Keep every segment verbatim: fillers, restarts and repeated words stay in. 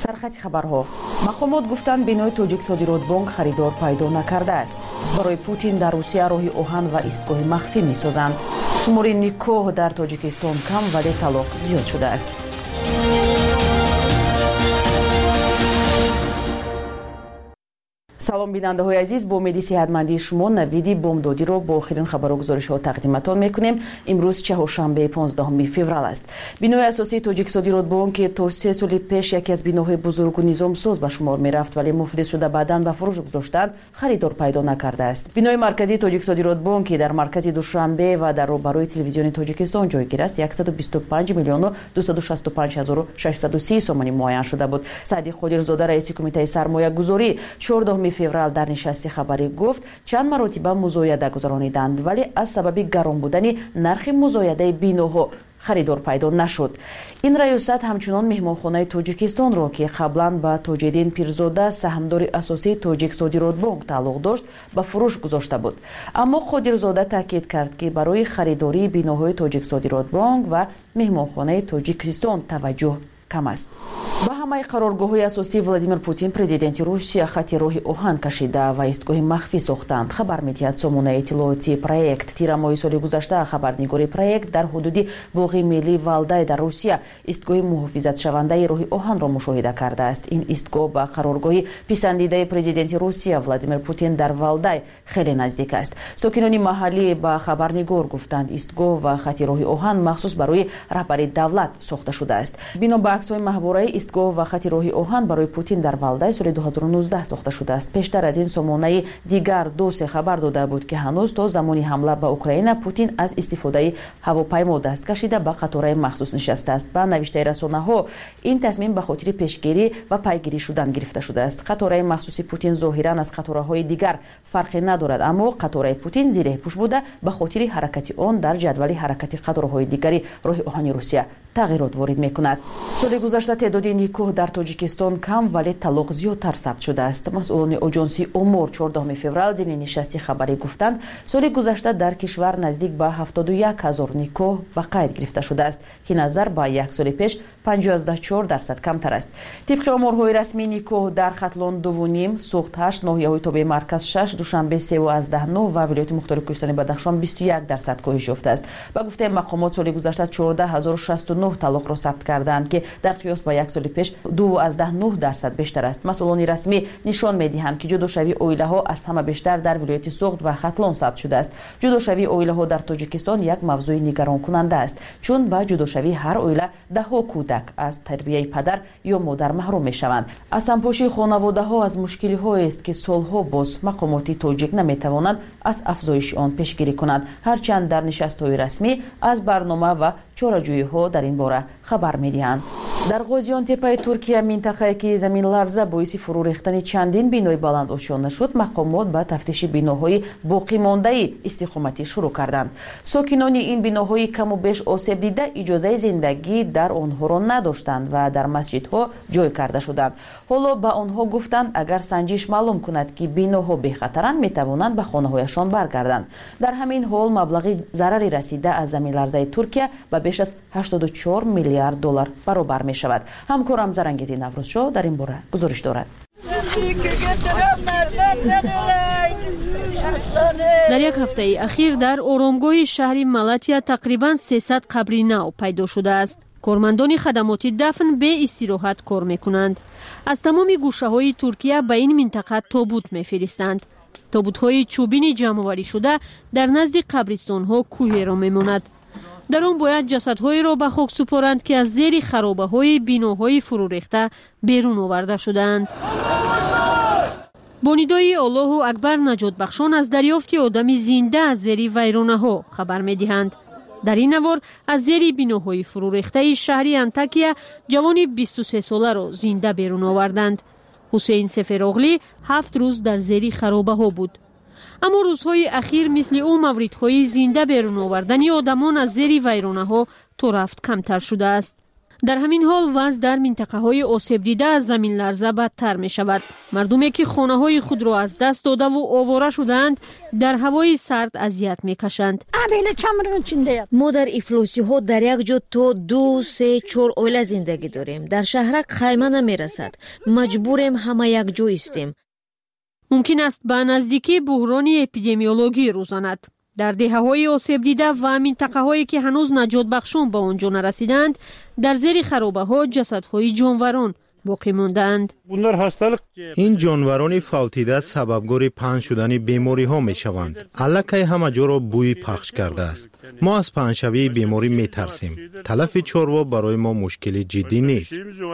سرخط خبرها. مقامات گفتند بینای تاجیک صادرات بانک خریدار پیدا نکرده است. برای پوتین در روسیه راه آهن و ایستگاه مخفی می‌سازند. شمار نیکاه در تاجیکستان کم ولی طلاق زیاد شده است. سلام بیننده های عزیز، با امیدی صحتمندی شما نویدی بامدادی رو با آخرین خبر و گزارش ها تقدیمتان میکنیم. امروز چهارشنبه پانزدهم فوریه است. بینای اساسی تاجیک صادرات بانک که تا سه سال پیش یکی از بیناهای بزرگ و نظام ساز به شمار میرفت ولی مفلس شده بعداً به فروش گذاشتن خریدار پیدا نکرده است. بینای مرکزی تاجیک صادرات بانک در مرکز دوشنبه و در روبروی تلویزیون تاجیکستان جایگیر است صد و بیست و پنج میلیون و دویست و شصت و پنج هزار و ششصد و سی سومانی معین شده بود. صادق قادرزاده رئیس کمیته سرمایه گذاری چهاردهم فوریه در نشست خبری گفت چند مرتبه مزایده گذرانیدند ولی از سبب گران بودن نرخ مزایده بیناها خریدار پیدا نشد. این ریاست همچنان مهمانخانه تاجیکستان را که قبلا با تاجدین پیرزاده سهامدار اساسی تاجیک صادرات بانک تعلق داشت به فروش گذاشته بود. اما قادرزاده تاکید کرد که برای خریداری بیناهای تاجیک صادرات بانک و مهمانخانه تاجیکستان توجه کم است. با همه قرارگاه‌های اساسی ولادیمیر پوتین پرزیدنت روسیه خط راه آهن کشیده و ایستگاه مخفی ساختند. خبر می‌دهد سامانه اطلاعاتی پروژه تیر ماه سال گذشته خبرنگاری پروژه در حدود باغ ملی والدای در روسیه ایستگاه محافظت شونده راه آهن را مشاهده کرده است. این ایستگاه با قرارگاه پسندیده پرزیدنت روسیه ولادیمیر پوتین در والدای خیلی نزدیک است. ساکنان محلی با خبرنگار گفتند ایستگاه و خط راه آهن مخصوص برای رهبری دولت ساخته شده است. بنا به عکس‌های محوره ایستگاه و خط راه آهن برای پوتین در والدای سال دو هزار و نوزده ساخته شده است. پیشتر از این سامانه دیگر دوسه خبر داده بود که هنوز تا زمانی حمله به اوکراین پوتین از استفاده هواپیما دست کشیده به قطارهای مخصوص نشسته است. با نوشته رسانه‌ها این تصمیم به خاطر پیشگیری و پیگیری شدن گرفته شده است. قطارهای مخصوص پوتین ظاهراً از قطارهای دیگر فرقی ندارد اما قطارهای پوتین زیر پوش بوده به خاطر حرکت آن در جدول حرکت قطارهای دیگری راه آهن روسیه تغییرات وارد می‌کند. سال گذشته تعداد نیکاه در تاجیکستان کم ولی طلاق زیادتر ثبت شده است. مسئولان آژانس امور چهاردهم فوریه ضمن نشست خبری گفتند سال گذشته در کشور نزدیک به هفتاد و یک هزار نیکاه به قید گرفته شده است که نظر به یک سال پیش پنجاه و چهار درصد کمتر است. طبق آمارهای رسمی نیکاه در خطلان دو و نیم، سوخت هشت، ناحیه‌های تابع مرکز شش، دوشنبه سه و یازده نه و ولایت مختار کوهستانی بدخشان بیست و یک درصد کاهش یافته است. با گفته مقامات سال گذشته چهارده هزار و شصت و نه طلاق را ثبت کردند که در قیاس با یک سال پیش دو و یازده نه درصد بیشتر است. مسئولان رسمی نشان می‌دهند که جداشوی عائله‌ها از همه بیشتر در ولایت سوخت و خطلان ثبت شده است. جداشوی عائله‌ها در تاجیکستان یک موضوع نگران کننده است چون با جداشوی هر عائله ده ها کودک از تربیت پدر یا مادر محروم می‌شوند. از همپاشی خانواده‌ها از مشکل‌هایی است که سال‌ها باز مقامات تاجیک نمی‌توانند از افزایش آن پیشگیری کنند. هرچند در نشست‌های رسمی از برنامه و چاره‌جویی‌ها در این باره خبر می‌دهند. در غازیان تپه ترکیه منطقه‌ای که زمین لرزه باعث فرو ریختن چندین بینای بلند آشیانه شد، مقامات با تفتیش بیناهای باقی مانده استقامتی شروع کردند. ساکنان این بیناهای کم و بیش آسیب دیده اجازه زندگی در آنها را نداشتند و در مسجدها جای کرده شدند. حالا به آنها گفتند اگر سنجش معلوم کند که بیناها بی‌خطرند می‌توانند به خانه‌هایشان برگردند. در همین حال مبلغ ضرری رسیده از زمین لرزه ترکیه به بیش از هشتاد و چهار میلیارد دلار برابر می شود. همکارم زرنگیزی نوروزشو در این باره گزارش دارد. در یک هفته اخیر در آرامگاه شهر مالاتیا تقریباً سیصد قبر نو پیدا شده است. کارمندان خدمات دفن به استراحت کار میکنند. از تمام گوشه های ترکیه به این منطقه تابوت میفرستند. تابوت های چوبین جمع‌آوری شده در نزد قبرستان ها کوه را میماند. در آن باید جسدهای را به خاک سپارند که از زیر خرابه های بیناهای فرو ریخته بیرون آورده شدند. با ندای الله اکبر نجات بخشان از دریافت آدم زنده از زیر ویرانه ها خبر می دهند. در این نوار از زیر بیناهای فرو ریخته شهر انتاکیا جوان بیست و سه ساله را زنده بیرون آوردند. حسین سفراغلی هفت روز در زیر خرابه ها بود. اما روزهای اخیر مثل او موردهای زنده بیرون آوردن آدمان از زیر ویرانه ها تو رفت کمتر شده است. در همین حال وضع در منطقه‌های آسیب دیده از زمین لرزه بدتر می‌شود. مردمی که خانه‌های خود را از دست داده و آواره شدند در هوای سرد اذیت می‌کشند. ما در افلاسی‌ها در یک جا تا دو سه چهار اوله زندگی داریم. در شهرک خیمه نمی‌رسد. مجبوریم همه یک جا استیم. ممکن است به نزدیکی بحران اپیدمیولوژی روزاند. در دهه‌های آسیب دیده و منطقه‌هایی که هنوز نجات بخشان به آنجا نرسیدند در زیر خرابه‌ها جسدهای جانوران باقی ماندند. این جانوران فالتیده سببگار پنج شدن بیماری ها می شوند. الکی همه جا را بوی پخش کرده است. ما از پنجشوی بیماری می ترسیم. تلف چاروا برای ما مشکل جدی نیست.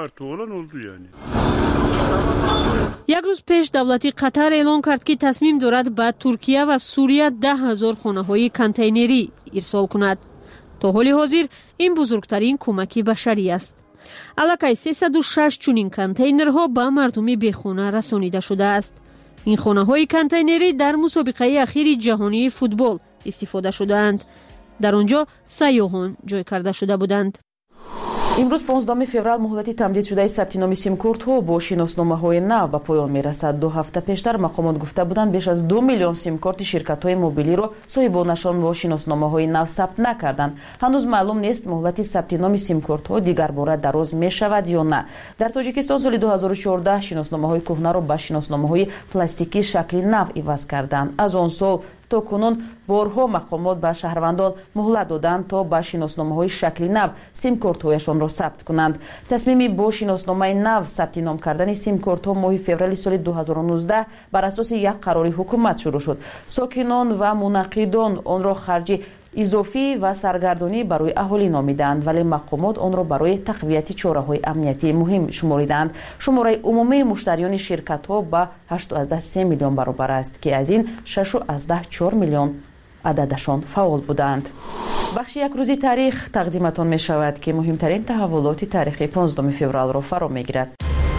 یک روز پیش دولت قطر اعلان کرد که تصمیم دارد به ترکیه و سوریه ده هزار خانه های کانتینری ارسال کند. تا حال حاضر این بزرگترین کمک بشری است. الکی سیصد و شش چنین کانتینرها به مردم بیخانه رسانیده شده است. این خانه های کانتینری در مسابقه اخیر جهانی فوتبال استفاده شدند. در آنجا سیاحان جای کرده شده بودند. امروز پانزدهم فеврал مهلتی تمدید شده ثبت نام سیم کارت‌ها با شناسنامه‌های نو به پایان می‌رسد. دو هفته پیشتر مقامات گفته بودند بیش از دو میلیون سیم کارت شرکت‌های موبیلی را صاحبانشان با شناسنامه‌های نو ثبت نکردند. هنوز معلوم نیست مهلتی ثبت نام سیم کارت‌ها دیگر باره دراز می‌شود یا نه. در تاجیکستان سال دو هزار و چهارده شناسنامه‌های کهنه را به شناسنامه‌های پلاستیکی شکلی نو عوض کردند. از آن سال تا کنون بارها مقامات به شهروندان مهلت دادند تا با شناسنامه‌های شکلی نو سیم کارت‌هایشان را ثبت کنند. تصمیم با شناسنامه نو ثبت نام کردن سیم کارت‌ها ماه فوریه سال دو هزار و نوزده بر اساس یک قرار حکومت شروع شد. ساکنان و منعقدان آن را خرج اضافی و سرگردانی برای اهالی نامیدند، ولی مقامات آن را برای تقویت چاره‌های امنیتی مهم شمردند. شماره عمومی مشتریان شرکت‌ها به هشت و سه میلیون برابر است که از این شش و چهار میلیون عددشان فعال بودند. بخش یک روزی تاریخ تقدیمتان می شود که مهمترین تحولات تاریخی پانزدهم فوریه را فرا می‌گیرد.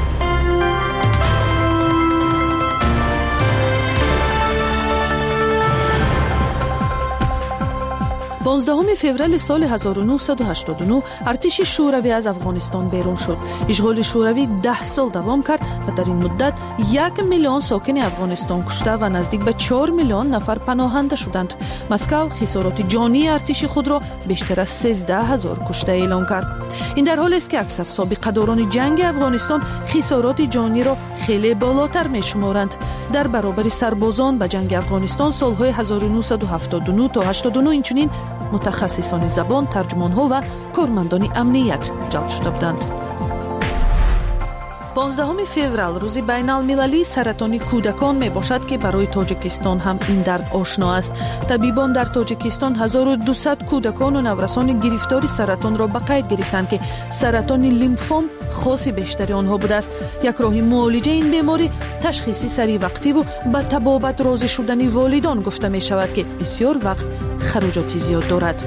پانزدهم فوریه سال هزار و نهصد و هشتاد و نه ارتش شوروی از افغانستان بیرون شد. اشغال شوروی ده سال دوام کرد و در این مدت یک میلیون ساکن افغانستان کشته و نزدیک به چهار میلیون نفر پناهنده شدند. مسکو خسارات جانی ارتش خود را بیشتر از سیزده هزار کشته اعلان کرد. این در حالی است که اکثر سابقه‌داران جنگ افغانستان خسارات جانی را خیلی بالاتر می‌شمارند. در برابر سربازان به جنگ افغانستان سال‌های هزار و نهصد و هفتاد و نه تا هشتاد و نه اینچنین متخصصان زبان، ترجمان‌ها و کارمندان امنیت جلب شده بودند. پانزدهم فوریه روز بین المللی سرطان کودکان می باشد که برای تاجیکستان هم این درد آشنا است. طبیبان در تاجیکستان هزار و دویست کودکان و نورسان گرفتار سرطان را به قید گرفتند که سرطان لیمفوم خاص بیشتری آنها بوده است. یک راه معالجه این بیماری تشخیص سریع وقتی و به تبابت راضی شدن والدان گفته می شود که بسیار وقت خراجات زیاد دارد.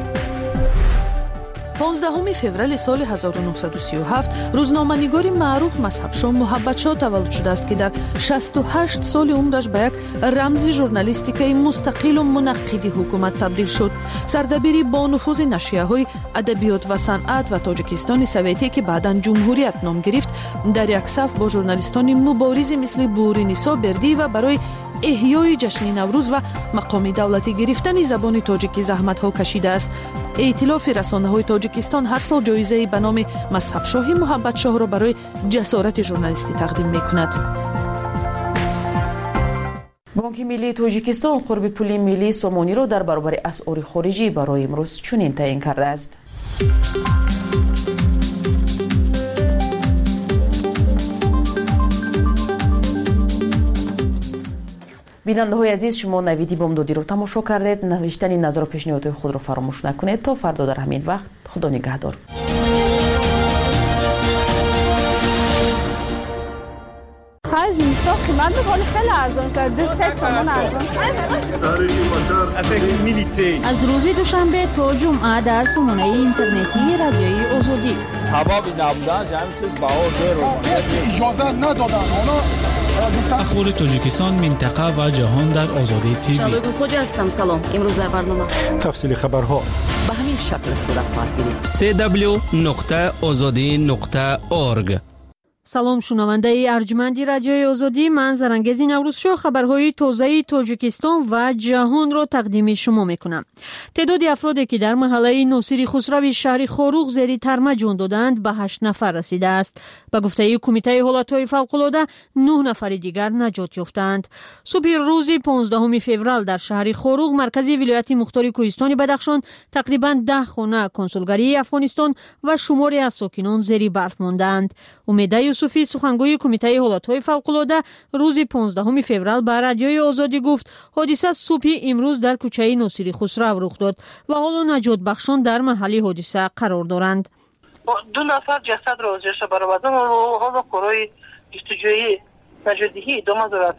پانزدهم فوریه سال هزار و نهصد و سی و هفت روزنامه‌نگار معروف مذهب‌شاه محبت شاه تولد شده است که در شصت و هشت سال عمرش به یک رمز ژورنالیستیکی مستقل و منقد حکومت تبدیل شد. سردبیری با نفوذ نشریه‌های ادبیات و صنعت و تاجیکستان سوویتی که بعداً جمهوریت نام گرفت در یک صف با ژورنالیستان مبارز مثل بورینیسا بردی و برای احیای جشن نوروز و مقام دولتی گرفتن زبان تاجیکی زحمت‌ها کشیده است. ائتلاف رسانه‌های تاجیکستان هر سال جایزه به نام مذهب شاه محبت شاه را برای جسارت ژورنالیستی تقدیم می‌کند. بانک ملی تاجیکستان قرب پول ملی سومانی را در برابر اسعار خارجی برای امروز چنین تعیین کرده است. بیننده های عزیز، شما نویدی بامدادی رو تماشا کردید. نوشتن نظر و پیشنهادات خود رو فراموش نکنید. تا فردا در همین وقت، خدا نگهدار. خیلی زیستا خیلی خیلی ارزان شده سه سومون ارزان شده. از روز دوشنبه تا جمعه در سامانه اینترنتی رادیوی آزادی سبب نبودن همین چیز بهار دیر اجازه ندادن. اخبار تاجیکستان، منطقه و جهان در آزادی تیوی. شالوگو خوجا هستم. سلام. امروز در برنامه تفصیل خبرها به همین شکل صورت خواهد گرفت. سه دبلیو نقطه آزادی نقطه اورگ. سلام شنونده ارجمندی رادیوی آزادی، من زرنگز نوروزشو خبرهای تازه تاجیکستان و جهان را تقدیم شما میکنم. تعداد افرادی که در محله ناصری خسروی شهر خاروق زیر ترمه جان دادند به هشت نفر رسیده است. به گفته کمیته حالتهای فوق‌العاده نه نفر دیگر نجات یافتند. صبح روز پانزدهم فوریه در شهر خاروق مرکز ولایت مختار کوهستان بدخشان تقریبا ده خانه کنسولگری افغانستان و شماری از ساکنان زیر برف ماندند. امیده یوسفی سخنگوی کمیته حالتهای فوق‌العاده روز پانزدهم فوریه به رادیوی آزادی گفت حادثه صبح امروز در کوچه ناصری خسرو رخ داد و حالا نجات بخشان در محل حادثه قرار دارند. دو نفر جسد را ازش برآوردن و حالا کارهای جستجویی نجاتدهی ادامه دارد.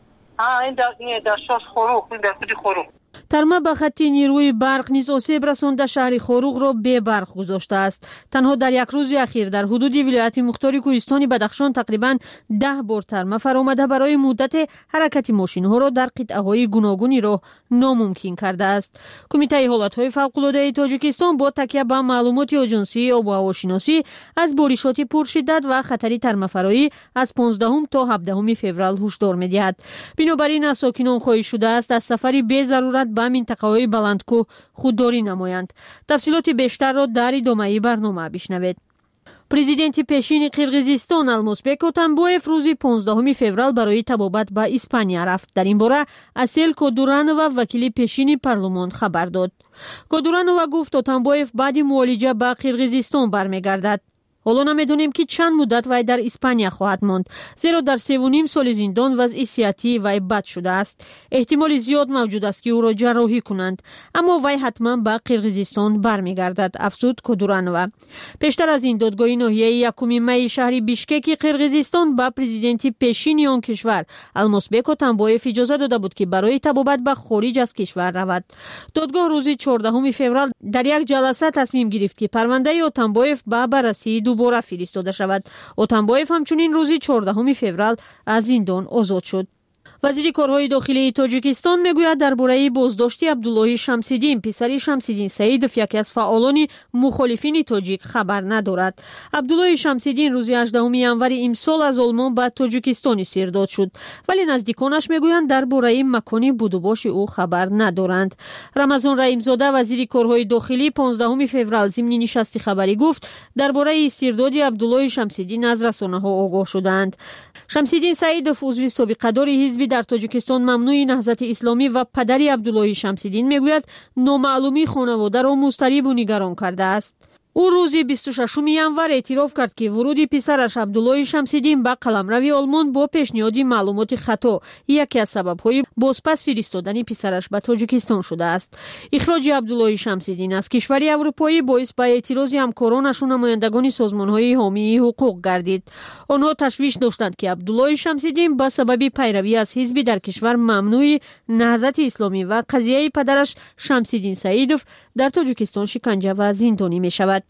این در در شهر خاروق، این در کوچه خاروق. ترمه به خط نیروی برق نیز آسیب رسانده شهر خاروق را بی برق گذاشته است. تنها در یک روز اخیر در حدود ولایت مختار کوهستان بدخشان تقریبا ده بار ترمه فرآمده برای مدت حرکت ماشین ها را در قطعه های گوناگونی راه ناممکن کرده است. کمیته حالتهای فوق‌العاده تاجیکستان با تکیه به معلومات آژانسی آب و هواشناسی از بارشات پرشدت و خطر ترمه فرایی از پانزدهم تا هفدهم فوریه هشدار می‌دهد. بنابراین از ساکنان خواهش شده است از سفری بی ضرورت به منطقه‌های بلندکوه خودداری نمایند. تفصیلات بیشتر را در ادامه برنامه بشنوید. پرزیدنت پیشین قرقیزستان المازبک اتمبایف روز پانزدهم فوریه برای طبابت به اسپانیا رفت. در این باره اسیل کودورانووا وکیل پیشین پارلمان خبر داد. کودورانووا گفت اتمبایف بعد معالجه به قرقیزستان برمیگردد. حالا نمیدونیم که چند مدت وی در اسپانیا خواهد ماند، زیرا در سه و نیم سال زندان وضع صحتی وی بد شده است. احتمال زیاد موجود است که او را جراحی کنند، اما وی حتما به قرقیزستان برمیگردد، افزود کودورانووا. پیشتر از این دادگاه ناحیه یکم می شهر بیشکک قرقیزستان به پرزیدنت پیشین آن کشور المازبک اتمبایف اجازه داده بود که برای طبابت به خارج از کشور رود. دادگاه روز چهاردهم فوریه در یک جلسه تصمیم گرفت که پرونده اتمبایف به بررسی دوباره فرستاده شود. اتمبایف همچنین روز چهاردهم فوریه از زندان آزاد شد. وزیر کارهای داخلی تاجیکستان میگوید درباره بازداشت عبدالله شمس‌الدین پسر شمس‌الدین سعیدوف یکی از فعالان مخالفین تاجیک خبر ندارد. عبدالله شمس‌الدین روز هجدهم ژانویه امسال از آلمان به تاجیکستان اسیرداد شد، ولی نزدیکانش میگویند درباره مکان بود و باش او خبر ندارند. رمضان رحیم‌زاده وزیر کارهای داخلی پانزدهم فوریه ضمن نشست خبری گفت درباره اسیرداد عبدالله شمس‌الدین از رسانه‌ها آگاه شدند. شمس‌الدین سعیدوف عضو سابقه‌دار حزب در تاجیکستان ممنوع نهضت اسلامی و پدر عبدالله شمس‌الدین میگوید نامعلومی خانواده را مضطرب و نگران کرده است. او روز بیست و ششم ژانویه اعتراف کرد که ورود پسرش عبدالله شمس‌الدین به قلمرو آلمان با پیشنهاد معلومات خطا یکی از سبب‌های بازپس فرستادن پسرش به تاجیکستان شده است. اخراج عبدالله شمس‌الدین از کشور اروپایی باعث به اعتراض همکارانش و نمایندگان سازمان‌های حامی حقوق گردید. آنها تشویش داشتند که عبدالله شمس‌الدین به سبب پیروی از حزب در کشور ممنوع نهضت اسلامی و قضیه پدرش شمس‌الدین سعیدوف در تاجیکستان شکنجه و زندانی می‌شود.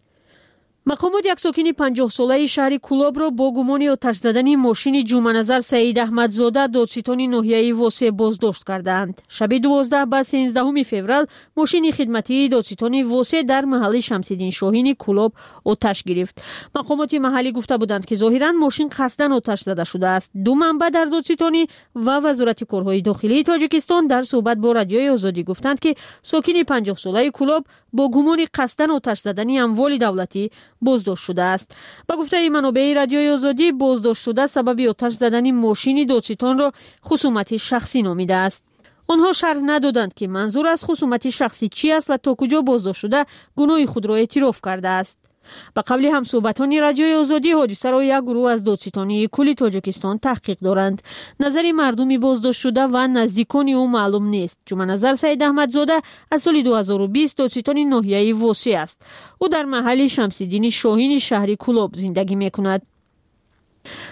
مقامات یک ساکن پنجاه ساله شهر کولاب را با گمان آتش زدن ماشین جمعه‌نظر سعید احمدزاده دادستان ناحیه واسع بازداشت کردند. شب دوازده به سیزدهم فوریه ماشین خدمتی دادستان واسع در محل شمس‌الدین شاهین کولاب آتش گرفت. مقامات محلی گفته بودند که ظاهراً ماشین قصداً آتش زده شده است. دو منبع در دادستانی و وزارت کارهای داخلی تاجیکستان در صحبت با رادیوی آزادی گفتند که ساکن پنجاه ساله کولاب با گمان قصداً آتش زدن اموال دولتی بازداشت شده است. با گفته منابع رادیوی آزادی بازداشت شده سبب آتش زدن ماشین دادستان را خصومت شخصی نامیده است. آنها شرح ندادند که منظور از خصومت شخصی چی است و تا کجا بازداشت شده گناه خود را اعتراف کرده است. با قبل همصحبتان رادیوی آزادی حادثه را یک گروه از دادستانی کل تاجیکستان تحقیق دارند. نظر مردم بازداشت شده و نزدیکان او معلوم نیست. جمعه‌نظر سعید احمدزاده از سال دو هزار و بیست دادستان ناحیه واسع است. او در محل شمس‌الدین شاهین شهر کولاب زندگی می‌کند.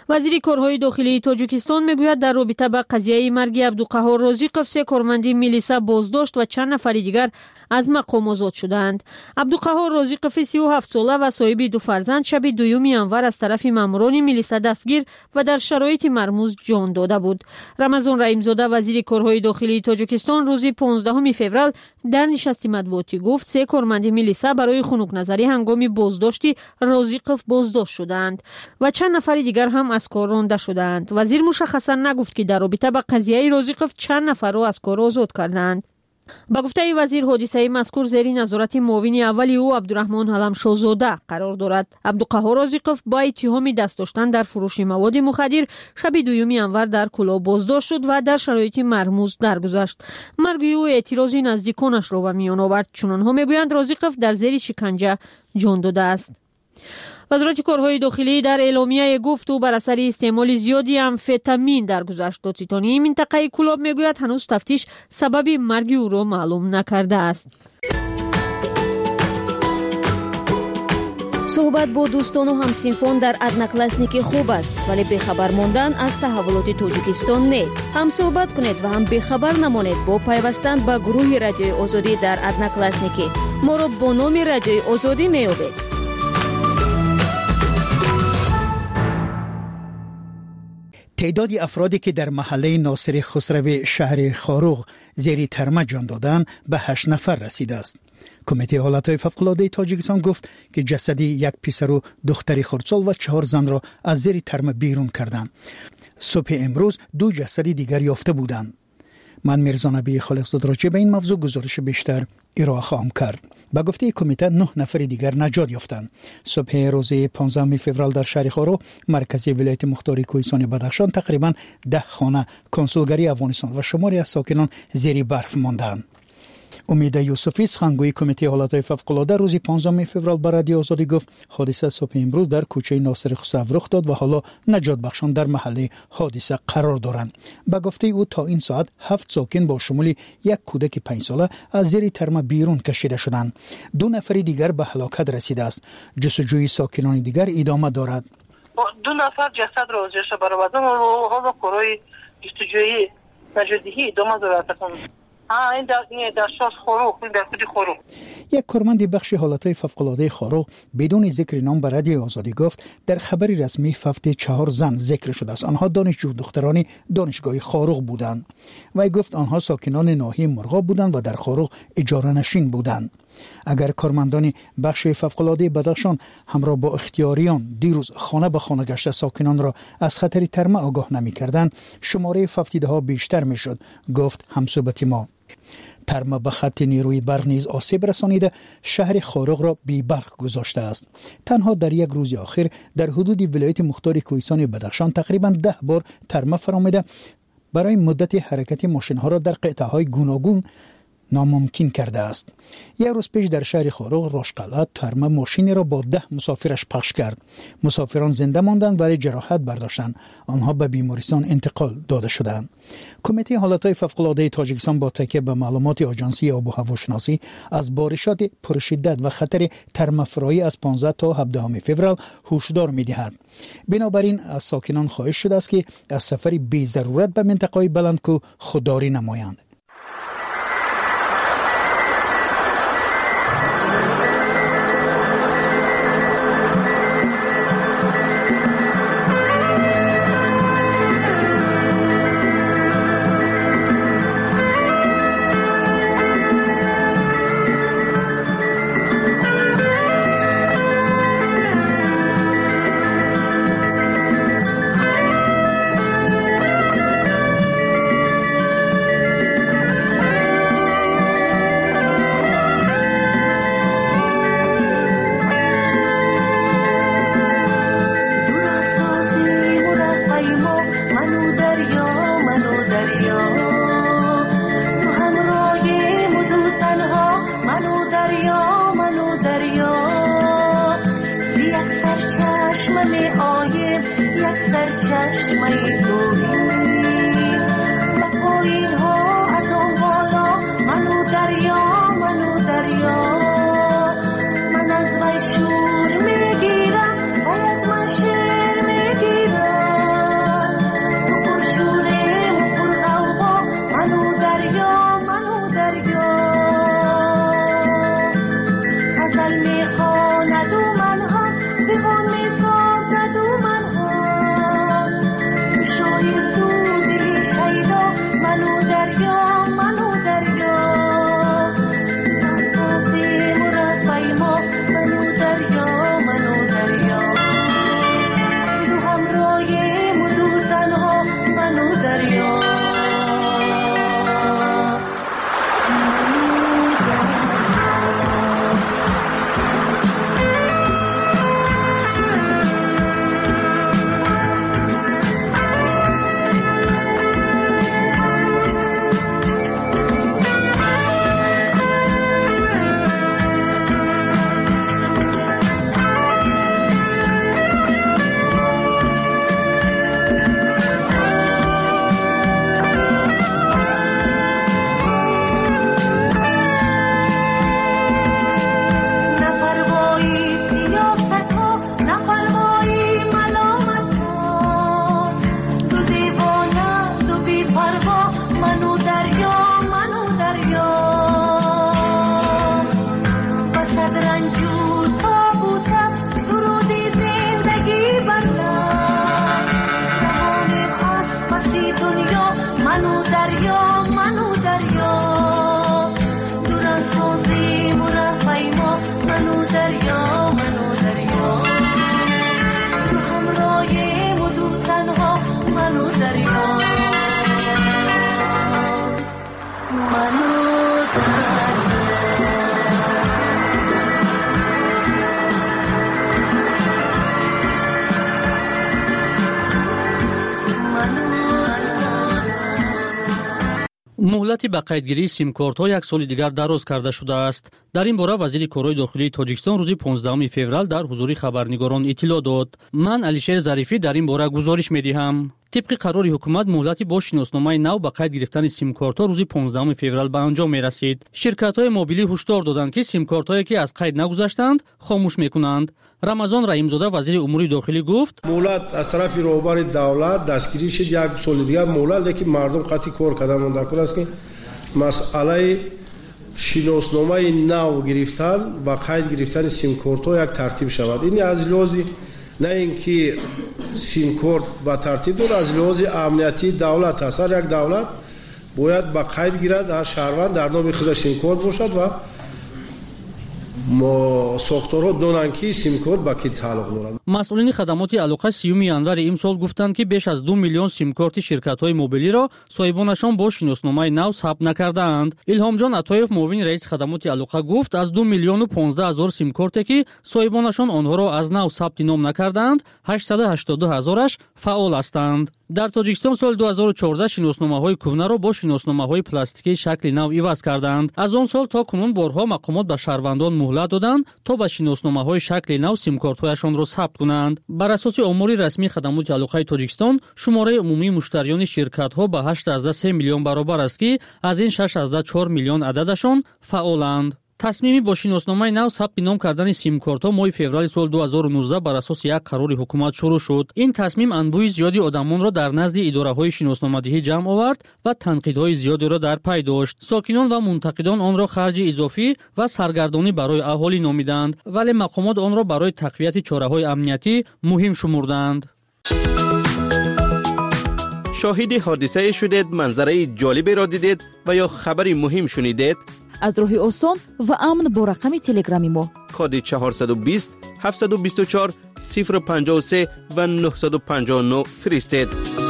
وزیر کارهای داخلی تاجیکستان میگوید در رابطه با قضیه مرگ عبدالقهار رازقов سه کارمند میلیسا بازداشت و چند نفر دیگر از مقام آزاد شدند. عبدالقهار رازقов سی و هفت ساله و صاحب دو فرزند شب دوم ینور از طرف ماموران میلیسا دستگیر و در شرایط مرموز جان داده بود. رمضان رحیمزاده وزیر کارهای داخلی تاجیکستان روز پانزدهم فوریه در نشست مطبوعاتی گفت سه کارمند میلیسا برای خنک نظری هنگام بازداشتی رازقov بازداشت شدند و چند نفر دیگر هم از کار رانده شدند. وزیر مشخصا نگفت که در رابطه با قضیه رازقov چند نفر را از کار آزاد کردند. با گفته وزیر حادثه مذکور زیر نظارت معاون اول او عبدالرحمن علمشاهزاده قرار دارد. عبدالقهار رازقov با اتهام دست داشتن در فروش مواد مخدر شب دوم ینور در کلاه بازداشت شد و در شرایط مرموز درگذشت. مرگ او اعتراض نزدیکانش را به میان آورد، چون آنها میگویند رازقov در زیر شکنجه جان داده است. وزارت کارهای داخلی در اعلامیه گفت او بر اثر استعمال زیادی امفتامین درگذشت. دادستانی منطقه کلاب میگوید هنوز تفتیش سبب مرگ او را معلوم نکرده است. صحبت با دوستان و همسینفان در ادناکلاسنیک خوب است، ولی بخبر ماندن از تحولات تاجیکستان نه. هم صحبت کنید و هم بخبر نمانید با پیوستن به گروه رادیوی آزادی در ادناکلاسنیک. ما را با نام رادیوی آزادی میابید. تعداد افرادی که در محله ناصر خسروی شهر خاروغ زیر ترمه جان دادند به هشت نفر رسیده است. کمیته حالتهای فوق‌العاده تاجیکستان گفت که جسدی یک پسر و دختری خردسال و چهار زن را از زیر ترمه بیرون کردند. صبح امروز دو جسد دیگر یافته بودند. من میرزا نبی خالقزاده راجع به این موضوع گزارش بیشتر ارائه خواهم کرد. با گفته کمیته نه نفر دیگر نجات یافتند. صبح روز پانزدهم فوریه در شهر خاروغ مرکز ولایت مختار کوهستان بدخشان تقریبا ده خانه کنسولگری افغانستان و شماری از ساکنان زیر برف ماندند. امید یوسفی سخنگوی کمیته حالتهای فوق‌العاده روز پانزدهم فوریه به رادیو آزادی گفت حادثه صبح امروز در کوچه ناصر خسرو رخ داد و حالا نجات بخشان در محله حادثه قرار دارند. با گفته او تا این ساعت هفت ساکن با شمول یک کودک پنج ساله از زیر ترمه بیرون کشیده شدند. دو نفر دیگر به هلاکت رسیده است. جستجوی ساکنان دیگر ادامه دارد. دو نفر جسد را ازش برآوردن و حالا کارهای جستجویی نجاتدهی ادامه دارد. این در در شاش خاروغ در خود خاروغ. یک کارمند بخش حالتهای فوق‌العاده خاروغ بدون ذکر نام به رادیو آزادی گفت در خبری رسمی فقط چهار زن ذکر شده است. آنها دانشجو دختران دانشگاه خاروغ بودند. وی گفت آنها ساکنان ناحیه مرغاب بودند و در خاروغ اجاره نشین بودند. اگر کارمندان بخش فوق‌العاده بدخشان همراه با اختیاریان دیروز خانه به خانه گشته ساکنان را از خطر ترمه آگاه نمی‌کردند، شماره فوتیده ها بیشتر میشد، گفت همصحبت ما. ترمه به خط نیروی برق نیز آسیب رسانیده شهر خاروغ را بی برق گذاشته است. تنها در یک روز آخر در حدود ولایت مختار کوهستان بدخشان تقریبا ده بار ترمه فرامده برای مدت حرکت ماشین ها را در قطعه های گوناگون ناممکن کرده است. یک روز پیش در شهر خاروغ راشقلعه ترمه ماشینی را با ده مسافرش پخش کرد. مسافران زنده ماندند ولی جراحت برداشتند. آنها به بیمارستان انتقال داده شدند. کمیته حالتهای فوق‌العاده تاجیکستان با تکیه به معلومات آژانسی آب و هواشناسی از بارشات پرشدت و خطر ترمه فرایی از پانزده تا هفدهم فوریه هشدار می‌دهد. بنابراین از ساکنان خواهش شده است که از سفر بی ضرورت به منطقه‌های بلندکوه خودداری نمایند. من از وی شور میگیرم و از من شعر میگیرم مهلت به قیدگیری سیم کارت ها یک سال دیگر دراز کرده شده است. در این باره وزیر کارهای داخلی تاجیکستان روز پانزدهم فوریه در حضور خبرنگاران اطلاع داد. من علیشیر ظریفی در این باره گزارش می‌دهم. طبق قرار حکومت مهلت با شناسنامه نو به قید گرفتن سیم کارت ها روز پانزدهم فوریه به انجام می‌رسید. شرکت‌های موبیلی هشدار دادند که سیم کارت هایی که از قید نگذشتند خاموش می‌کنند. رمضان رحیمزاده وزیر امور داخلی گفت مهلت از طرف رهبر دولت دستگیری شد یک سال دیگر مهلت لیکن مردم قطعی کار کردن مونده کنه است که مسئله شناسنامه نو گرفتن و قید گرفتن سیم کارت ها یک ترتیب شود. این از لحاظ نه اینکه سیم کارت با ترتیب داره، از لحاظ امنیتی دولت است. هر یک دولت باید با قید گیرد هر شهروند در نام خود سیم کارت باشد و ما ساختارها دونن که سیم کارت با کی تعلق دارد. مسئولین خدمات علاقه سیوم ینور امسال گفتند که بیش از دو میلیون سیم کارت شرکت‌های موبیلی را صاحبانشان با شناسنامه نو ثبت نکردند. الهام جان عطایف معاون رئیس خدمات علاقه گفت از دو میلیون و پانزده هزار سیم کارتی که صاحبانشان آنها را از نو ثبت نام نکردند، هشتصد و هشتاد و دو هزارش فعال هستند. در تاجیکستان سال دو هزار و چهارده شناسنامه‌های کهنه را با شناسنامه‌های پلاستیکی شکل نو عوض کردند. از آن سال تا کنون بارها مقامات به شهروندان مهلت دادند تا به شناسنامه‌های شکل نو سیم کارت‌هایشان را ثبت کنند. بر اساس آمار رسمی خدمات علاقه تاجیکستان، شماره عمومی مشتریان شرکت‌ها به هشت از سه میلیون برابر است که از این شش از چهار میلیون عددشان فعالند. تصمیمی با شناسنامه نو ثبت نام کردن سیم کارت ها ماه فوریه سال دو هزار و نوزده بر اساس یک قرار حکومت شروع شد. این تصمیم انبوه زیادی آدمان را در نزد اداره‌های شناسنامه‌دهی جمع آورد و تنقیدهای زیادی را در پی داشت. ساکنان و منتقدان آن را خرج اضافی و سرگردانی برای اهالی نامیدند، ولی مقامات آن را برای تقویت چاره‌های امنیتی مهم شمردند. شاهد حادثه شدید، منظره جالبی را دیدید و یا خبری مهم شنیدید؟ از راهی آسان و امن با رقم تلگرامی ما کد چهارصد و بیست هفتصد و بیست و چهار صفر و پنجاه و سه و نهصد و پنجاه و نه فرستید.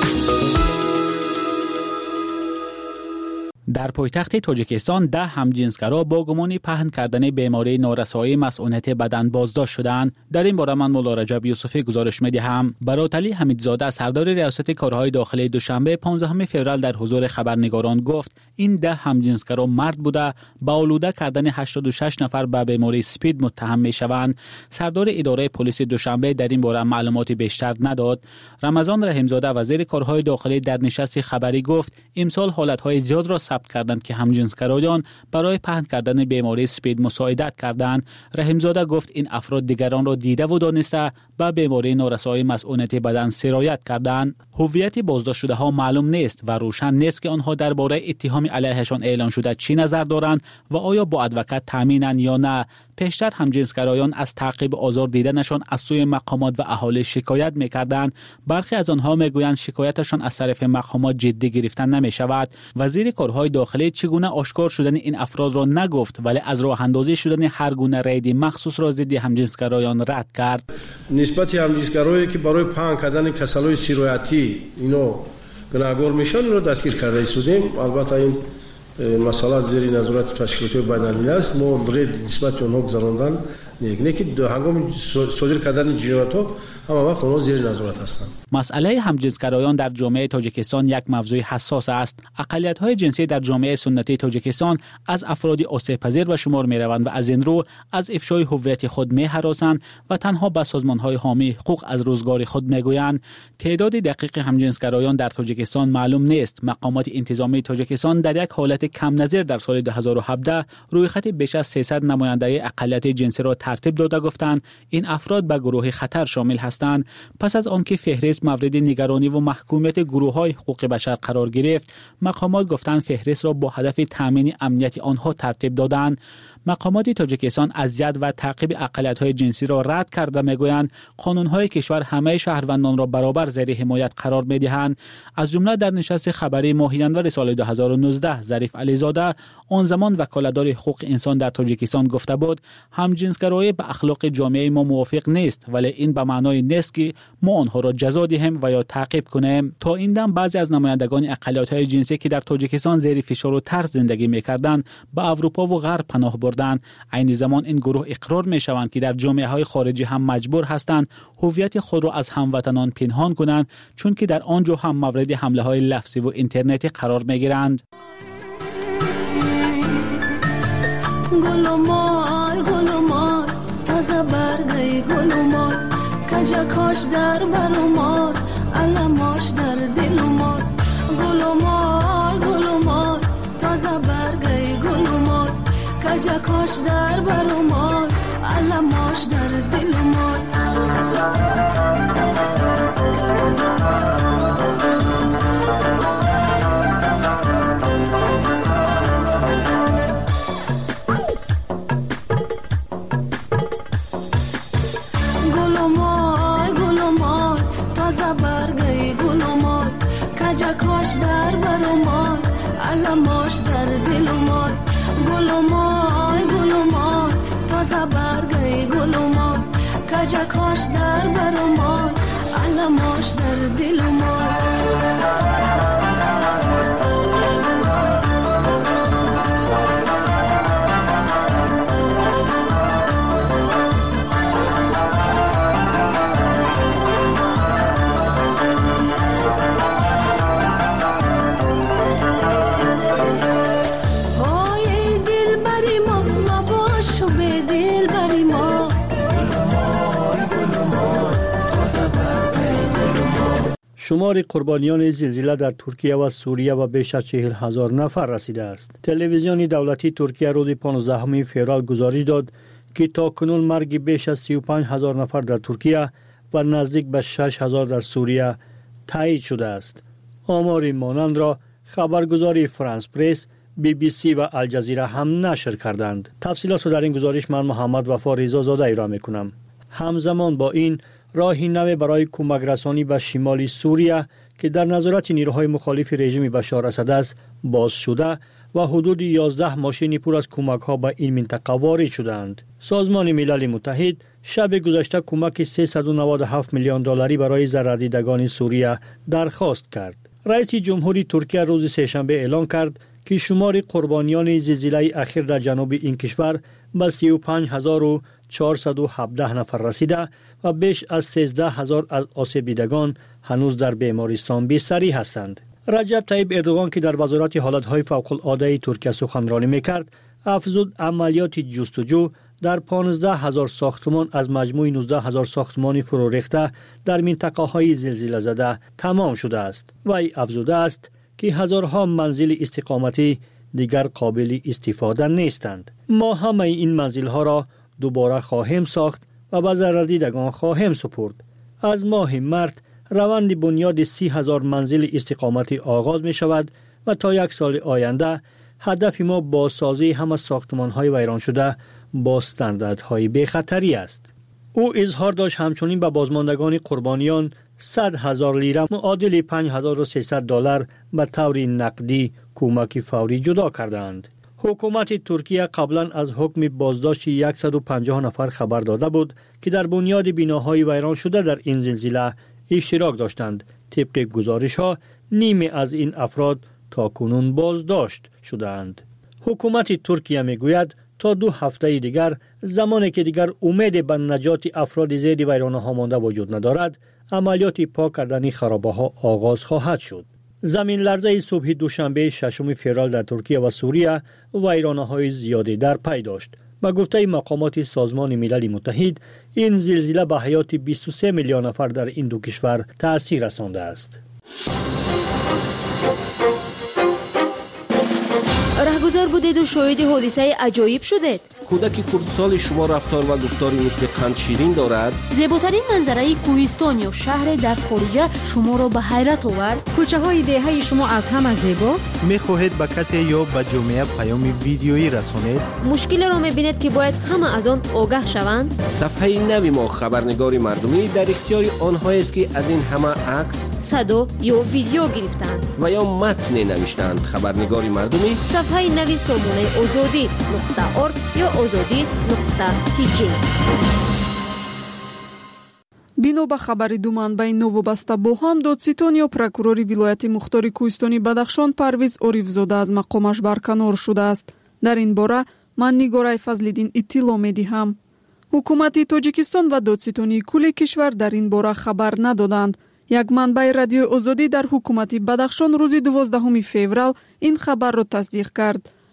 در پایتخت تاجیکستان ده همجنسگرا با گمان پهن کردن بیماری نارسایی مسئولیت بدن بازداشت شدند. در این باره من مولا رجب یوسفی گزارش می‌دهم. براتعلی حمیدزاده سردار ریاست کارهای داخلی دوشنبه پانزدهم فوریه در حضور خبرنگاران گفت این ده همجنسگرا مرد بوده با آلوده کردن هشتاد و شش نفر به بیماری سپید متهم می‌شوند. سردار اداره پلیس دوشنبه در این باره معلومات بیشتر نداد. رمضان رحیمزاده وزیر کارهای داخلی در نشست خبری گفت امسال حالت‌های زیاد را ثبت کردند که همجنسگرایان برای پهن کردن بیماری سپید مساعدت کردند. رحیمزاده گفت این افراد دیگران را دیده و دانسته به بیماری نارسایی مسئولیت بدن سرایت کردند. هویت بازداشت شده ها معلوم نیست و روشن نیست که آنها درباره اتهام علیهشان اعلان شده چی نظر دارند و آیا با ادوکت تامینند یا نه. پیشتر همجنسگرایان از تعقیب آزار دیدنشان از سوی مقامات و اهالی شکایت می‌کردند. برخی از آنها میگویند شکایتشان از طرف مقامات جدی گرفته نمی‌شود. وزیر کارهای داخلی چگونه آشکار شدن این افراد را نگفت، ولی از راه اندازی شدن هر گونه رید مخصوص را ضد همجنسگرایان رد کرد. نسبت همجنسگرایی که برای پهن کردن کسالای سرایتی اینو گناهکار میشن رو دستگیر کرده ایستادیم. البته این مسئله زیر نظارت تشکیلاتی بین‌المللی است. ما رید نسبت اونها گذراندن نه که هنگام صادر کردن جنایت‌ها همه وقت اونها زیر نظارت هستند. مسئله همجنسگرایان در جامعه تاجیکستان یک موضوع حساس است. اقلیت‌های جنسی در جامعه سنتی تاجیکستان از افراد آسیب‌پذیر به شمار می‌روند و از این رو از افشای هویت خود می‌هراسند و تنها به سازمان‌های حامی حقوق از روزگار خود می‌گویند. تعداد دقیق همجنسگرایان در تاجیکستان معلوم نیست. مقامات انتظامی تاجیکستان در یک حالت کم نظیر در سال دو هزار و هفده روی خط بیش از سیصد نماینده اقلیت جنسی را ترتیب داده گفتند این افراد به گروه خطر شامل هستند. پس از آنکه فهرست مورد نگرانی و محکومیت گروه‌های حقوق بشر قرار گرفت، مقامات گفتند فهرست را با هدف تامین امنیت آنها ترتیب دادند. مقامات تاجیکستان اذیت و تعقیب اقلیت‌های جنسی را رد کرده میگویند قانون‌های کشور همه شهروندان را برابر زیر حمایت قرار می‌دهند. از جمله در نشست خبری ماه ژانویه سال دو هزار و نوزده ظریف علیزاده آن زمان وکالتدار حقوق انسان در تاجیکستان گفته بود همجنسگرایی به اخلاق جامعه ما موافق نیست، ولی این به معنای نیست که ما آنها را جزا دهیم و یا تعقیب کنیم. تا این دم بعضی از نمایندگان اقلیت‌های جنسی که در تاجیکستان زیر فشار و ترس زندگی می‌کردند به اروپا و غرب پناه بردند. عین زمان این گروه اقرار می‌شوند که در جامعه‌های خارجی هم مجبور هستند هویت خود را از هموطنان پنهان کنند، چون که در آنجا هم مورد حمله‌های لفظی و اینترنتی قرار می‌گیرند. گل و مای گل و مای تازه برگی گل و مای کجا کاش در بر و مای علماش در دل و مای گل و مای گل و مای تازه برگی گل و مای کجا کاش در بر و مای علماش در دل و مای کجا کاش در بر و مای علماش در دل و مای گل و مای گل و مای تازه برگی گل و مای کجا کاش در بر و مای علماش در دل و مای شمار قربانیان زلزله در ترکیه و سوریه و بیش از چهل هزار نفر رسیده است. تلویزیون دولتی ترکیه روز پانزدهم فوریه گزارش داد که تاکنون مرگ بیش از سی و پنج هزار نفر در ترکیه و نزدیک به شش هزار در سوریه تایید شده است. آمار مانند را خبرگزاری فرانس پرس، بی بی سی و الجزیره هم نشر کردند. تفصیلات در این گزارش من محمد وفا رضا زاده ارائه می‌کنم. همزمان با این راهی نو برای کمک رسانی به شمال سوریه که در نظارت نیروهای مخالف رژیم بشار اسد است باز شده و حدود یازده ماشین پر از کمک ها به این منطقه وارد شدند. سازمان ملل متحد شب گذشته کمک سیصد و نود و هفت میلیون دلاری برای ضرردیدگان سوریه درخواست کرد. رئیس جمهوری ترکیه روز سه‌شنبه اعلام کرد که شمار قربانیان زلزله اخیر در جنوب این کشور به سی و پنج هزار و چهارصد و هفده نفر رسیده و بیش از سیزده هزار از آسیب دیدگان هنوز در بیمارستان بستری هستند. رجب طیب اردوغان که در وزارت حالتهای فوق العاده ترکیه سخنرانی میکرد، افزود عملیات جستجو در پانزده هزار ساختمان از مجموع نوزده هزار ساختمان فرو ریخته در منطقه های زلزله زده تمام شده است. وی افزوده است که هزارها منزل استقامتی دیگر قابل استفاده نیستند. ما همه این منزل ها را دوباره خواهیم ساخت و به ضرردیدگان خواهیم سپرد. از ماه مارت روند بنیاد سی هزار منزل استقامتی آغاز می شود و تا یک سال آینده هدف ما بازسازی همه ساختمان های ویران شده با استانداردهای بی خطری است. او اظهار داشت همچنین به بازماندگان قربانیان صد هزار لیره معادل پنج هزار و سیصد دلار به طور نقدی کمک فوری جدا کردند. حکومت ترکیه قبلا از حکم بازداشت صد و پنجاه نفر خبر داده بود که در بنیاد بناهای ویران شده در این زلزله اشتراک داشتند. طبق گزارش ها نیمه از این افراد تا کنون بازداشت شدند. حکومت ترکیه می گوید تا دو هفته دیگر زمانی که دیگر امید به نجات افراد زیر ویرانه ها مانده وجود ندارد، عملیات پاک کردن خرابه ها آغاز خواهد شد. زمین لرزه صبح دوشنبه ششم فوریه در ترکیه و سوریه ویرانه های زیادی در پی داشت. به گفته مقامات سازمان ملل متحد، این زلزله به حیات بیست و سه میلیون نفر در این دو کشور تأثیر رسانده است. رهگذر بودید و شاهد حادثه عجایب شدید. کودک کردسال شما رفتار و گفتاری مثل قند شیرین دارد. زیباترین منظره کوهستان یا شهر در خارجه شما را به حیرت آورد. کوچه های دهه شما از همه زیباست. میخواهید به کسی یا به جامعه پیام ویدیویی رسانید؟ مشکل را میبینید که باید همه از آن آگاه شوند. صفحه نوی ما خبرنگار مردمی در اختیار آنهایی است که از این همه عکس، صدا یا ویدیو گرفتند و یا متن نوشتند. خبرنگار مردمی صفحه نوی سامانه آزادی نقطه ارگ یا آزادی نقطه تی جی. бино ба хабари ду манбаи новобаста бо ҳам додситон ё прокурори вилояти мухтори кӯҳистони бадахшон Парвиз Орифзода аз мақомаш барканор шудааст. дар ин бора ман Нигораи Фазлиддин иттилоъ медиҳам. ҳукумати Тоҷикистон ва додситони кулли кишвар дар ин бора хабар надоданд. як манбаи радиои озодӣ дар ҳукумати Бадахшон рӯзи дувоздаҳуми феврал ин хабарро тасдиқ кард.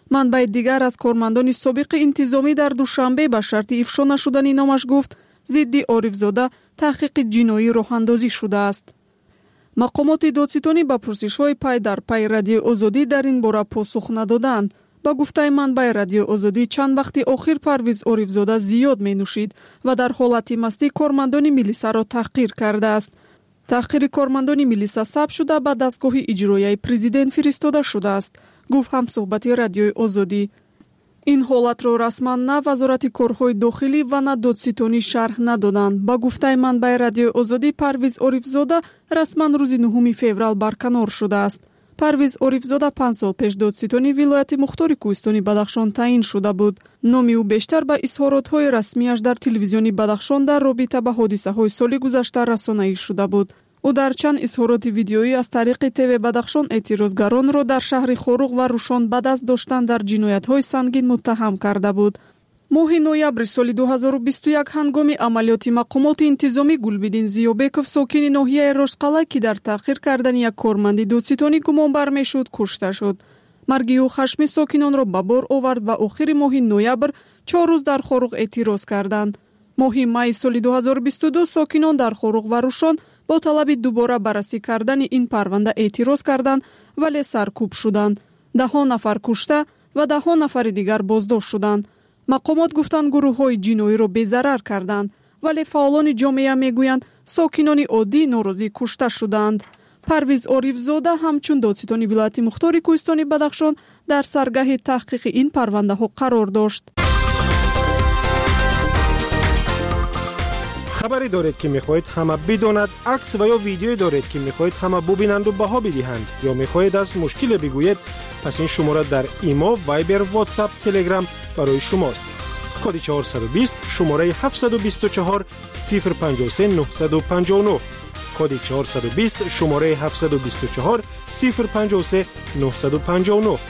манбаи дигар аз кормандони собиқи интизомӣ дар душанбе ба шарти ифшо нашудани номаш гуфт зидди Орифзода таҳқиқи ҷиноӣ роҳандозӣ шудааст. мақомоти додситонӣ ба пурсишҳои пай дар пай Радиои Озодӣ дар ин бора посух надоданд. ба гуфтаи манбаи Радиои Озодӣ чанд вақти охир Парвиз Орифзода зиёд менӯшид ва дар ҳолати мастӣ кормандони милисаро таҳқир кардааст. таҳқири кормандони милиса сабт шуда ба дастгоҳи иҷроияи президент фиристода шудааст, гуфт ҳамсуҳбати Радиои Озодӣ. ин ҳолатро расман на вазорати корҳои дохилӣ ва на додситонӣ шарҳ надоданд. ба гуфтаи манбаи Радиои Озодӣ Парвиз Орифзода расман рӯзи нуҳуми феврал барканор шудааст. Парвиз Орифзода панҷ сол пеш додситони вилояти Мухтори Кӯҳистони Бадахшон таъин шуда буд. номи ӯ бештар ба изҳоротҳои расмияш дар телевизиони Бадахшон дар робита ба ҳодисаҳои соли гузашта расонаӣ шуда буд. ӯ дар чанд изҳороти видеоӣ аз тариқи ТВ Бадахшон эътирозгаронро дар шаҳри Хоруғ ва Рӯшон ба даст доштан дар ҷиноятҳои сангин муттаҳам карда буд. моҳи ноябри соли ду ҳазору бисту як ҳангоми амалиёти мақомоти интизомӣ Гулбидин Зиёбеков сокини ноҳияи Ростқалъа ки дар таъқир кардани як корманди додситонӣ гумонбар мешуд кушта шуд. марги ӯ хашми сокинонро ба бор овард ва охири моҳи ноябр чор рӯз дар Хоруғ эътироз карданд. моҳи майи соли ду ҳазору бисту ду сокинон дар Хоруғ ва Рӯшон бо талаби дубора баррасӣ кардани ин парванда эътироз карданд, вале саркӯб шуданд. даҳон нафар кушта ва даҳон нафари дигар боздошт шуданд. мақомот гуфтанд гурӯҳҳои ҷиноиро безарар карданд, вале фаъолони ҷомеа мегӯянд сокинони оддӣ норозӣ кушта шуданд. Парвиз Орифзода ҳамчун додситони вилояти Мухтори Кӯҳистони Бадахшон дар саргаҳи таҳқиқи ин парвандаҳо қарор дошт. хабаре доред ки мехоҳед ҳама бидонад, акс ва ё видеое доред ки мехоҳед ҳама бубинанду баҳо бидиҳанд ё мехоҳед аз мушкиле бигӯед, пас ин шумора дар имо, вайбер, ватсап, телеграм барои шумост. коди чаҳорсаду бист шумораи ҳафтсаду бисту чаҳор сифр панҷоҳу се нуҳсаду панҷоҳу нӯҳ, коди чаҳорсаду бист шумораи ҳафтсаду бисту чаҳор сифр панҷоҳу се нуҳсаду панҷоҳу нӯҳ.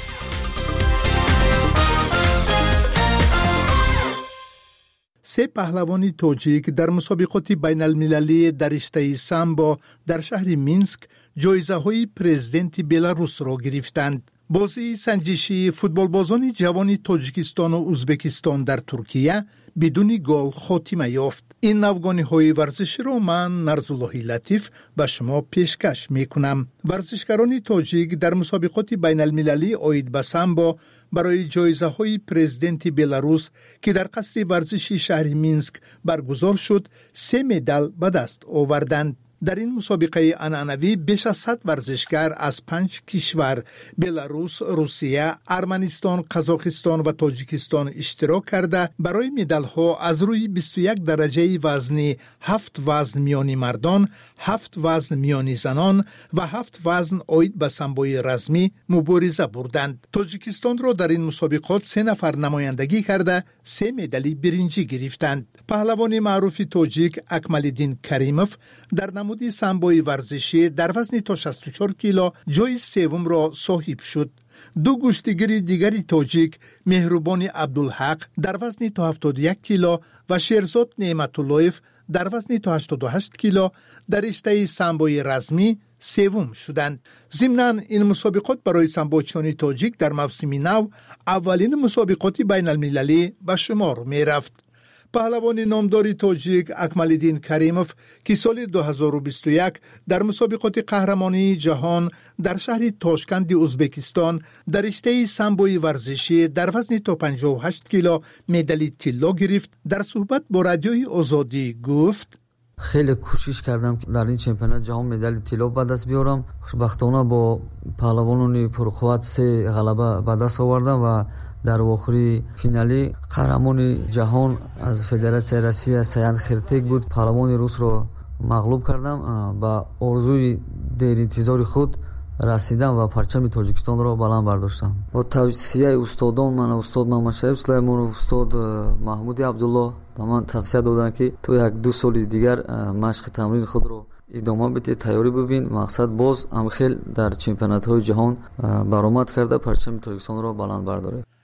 سه پهلوانی توجیک در مسابقات بین المللی در رشته سامبو در شهر مینسک جایزه های پرزیدنت بلاروس را گرفتند. بازی سنجشی فوتبالبازان جوان تاجیکستان و ازبکستان در ترکیه بدون گل خاتمه یافت. این نوگانی های ورزشی را من نرزالله لطیف به شما پیشکش می کنم. ورزشکاران تاجیک در مسابقات بین المللی آید به سامبو برای جایزه های پرزیدنت بلاروس که در قصر ورزشی شهر مینسک برگزار شد سه مدال به دست آوردند. در این مسابقه عنعنوی بیش از صد ورزشکار از پنج کشور بلاروس، روسیه، ارمنستان، قزاقستان و تاجیکستان اشتراک کرده برای مدال ها از روی بیست و یک درجه وزنی هفت وزن میانی مردان، هفت وزن میانی زنان و هفت وزن آید به سامبوی رزمی مبارزه بردند. تاجیکستان را در این مسابقات سه نفر نمایندگی کرده سه مدال برنجی گرفتند. پهلوان معروف تاجیک اکمالدین کریموف در نمود سامبوی ورزشی در وزن تا شصت و چهار کیلو جای سوم را صاحب شد. دو گشتیگیر دیگری تاجیک مهربان عبدالحق در وزن تا هفتاد و یک کیلو و شیرزاد نعمت‌اللهیف در وزن تا هشتاد و هشت کیلو در رشته سامبوی رزمی سوم شدند. ضمناً این مسابقات برای سامبوچیان تاجیک در موسم نو اولین مسابقات بین المللی به شمار می رفت. پهلوان نامدار تاجیک اکمالدین کریموف که سال دو هزار و بیست و یک در مسابقات قهرمانی جهان در شهر تاشکند ازبکستان در رشته سامبوی ورزشی در وزن تا پنجاه و هشت کیلو مدال طلا گرفت. در صحبت با رادیوی آزادی گفت: خیلی کوشش کردم در این چمپیونات جهان مدال طلا به دست بیارم. خوشبختانه با پهلوانان پرقوت سه غلبه به دست آوردم و در آخری فینالی قهرمان جهان از فدراسیون روسیه سیان خرتک بود. پهلوان روس را مغلوب کردم. با آرزوی دیر انتظار خود رسیدم و پرچم تاجیکستان را بلند برداشتم. با توصیه استادان من، استاد محمد شریف سلیمان و استاد محمود عبدالله به من توصیه دادند که تو یک دو سال دیگر مشق تمرین خود را ادامه بده، تیاری ببین. مقصد باز هم خیلی در چمپیونات های جهان برآمد کرده پرچم تاجیکستان را بلند برداره.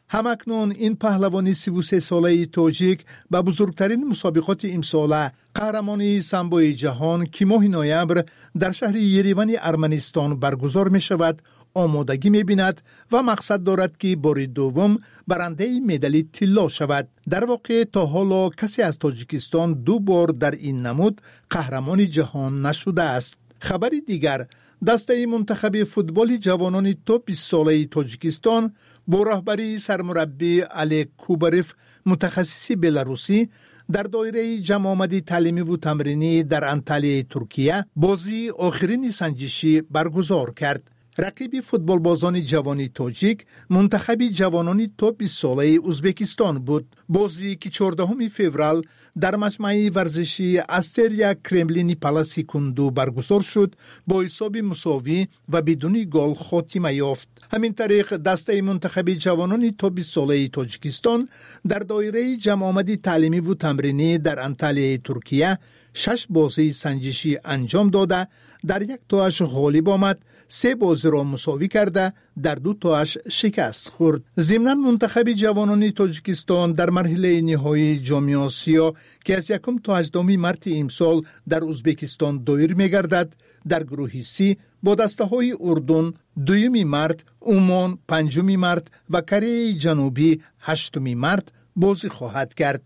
همکنون این پهلوانی سی و سه ساله تاجیک به بزرگترین مسابقات امساله قهرمانی سامبوی جهان که ماه نوامبر در شهر یریوان ارمنستان برگزار می شود آمادگی می بیند و مقصد دارد که بار دوم برنده مدال طلا شود. در واقع تا حالا کسی از تاجیکستان دو بار در این نمود قهرمان جهان نشده است. خبر دیگر، دسته منتخب فوتبال جوانان تا بیست ساله تاجیکستان با رهبری سرمربی علی کوباروف متخصص بلاروسی در دایره جمع آمدی تعلیمی و تمرینی در انطالیه ترکیه بازی آخرین سنجشی برگزار کرد. رقیب فوتبال بازان جوانی تاجیک منتخب جوانان تا بیست ساله ازبکستان بود. بازی که چهاردهم فوریه در مجمع ورزشی استریا کرملینی پالاسی کندو برگزار شد با حساب مساوی و بدون گل خاتمه یافت. همین طریق دسته منتخب جوانان تا بیست ساله تاجیکستان در دایره جمع آمدی تعلیمی و تمرینی در انطالیه ترکیه شش بازی سنجشی انجام داده در یک تاش غالب آمد، سه بازی را مساوی کرده در دو تاش شکست خورد. ضمناً منتخب جوانان تاجیکستان در مرحله نهایی جام آسیا که از یکم تا هجدهم مارس امسال در ازبکستان دایر می‌گردد در گروه سی با دسته‌های اردن دوم مارس، عمان پنجم مارس و کره جنوبی هشتم مارس بازی خواهد کرد.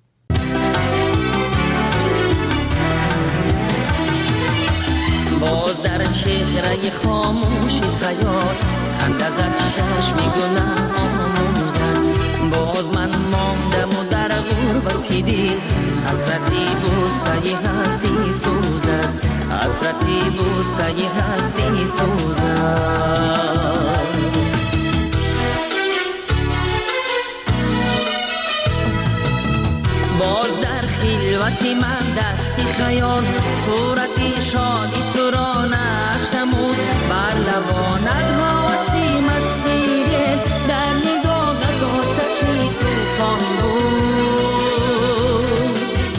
باز در چهره خاموش خیال خنده زد چشمی گناه آموزد. باز من ماندم و در غربتی دید حسرتی بوسه هستی سوزد، حسرتی بوسه هستی سوزد. باز در خلوتی من دستی خیال صورتی شادی تو را نشتمود بر لبانت واسی مستی دل در نگاهت آتشی توفان بود.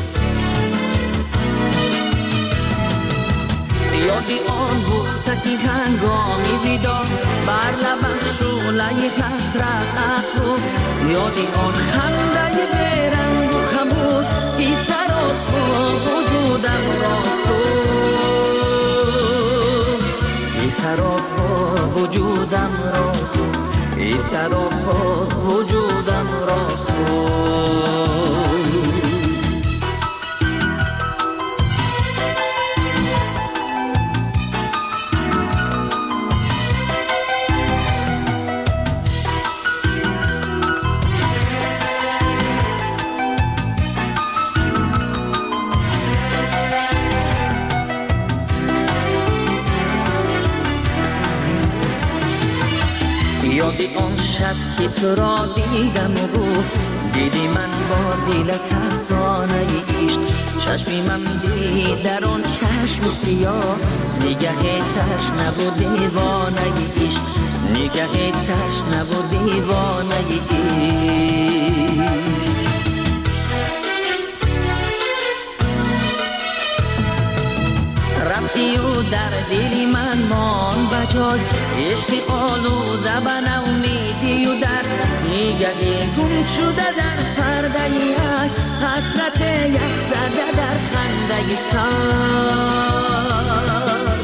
یادی آن بوستی هنگامی بیدار بر لبم شعله حسرت افروخت، یادی آن خنده برنگ و خموش ای سراب وجودم را سوخت، ای سراب وجودم را سوخت، ای سراب وجودم را سوخت. یادی آن شب که تو را دیدم و گفت دیدی من با دلت افسانه عشق، چشمی من دید در آن چشم سیاه نگه تشنه و دیوانه عشق، نگه تشنه و دیوانه عشق. رفتی و در دلی من مان بجای عشق آلوده به نومیدی و در نگه گم شده در پرده یک حسرت یک زده در خنده سر.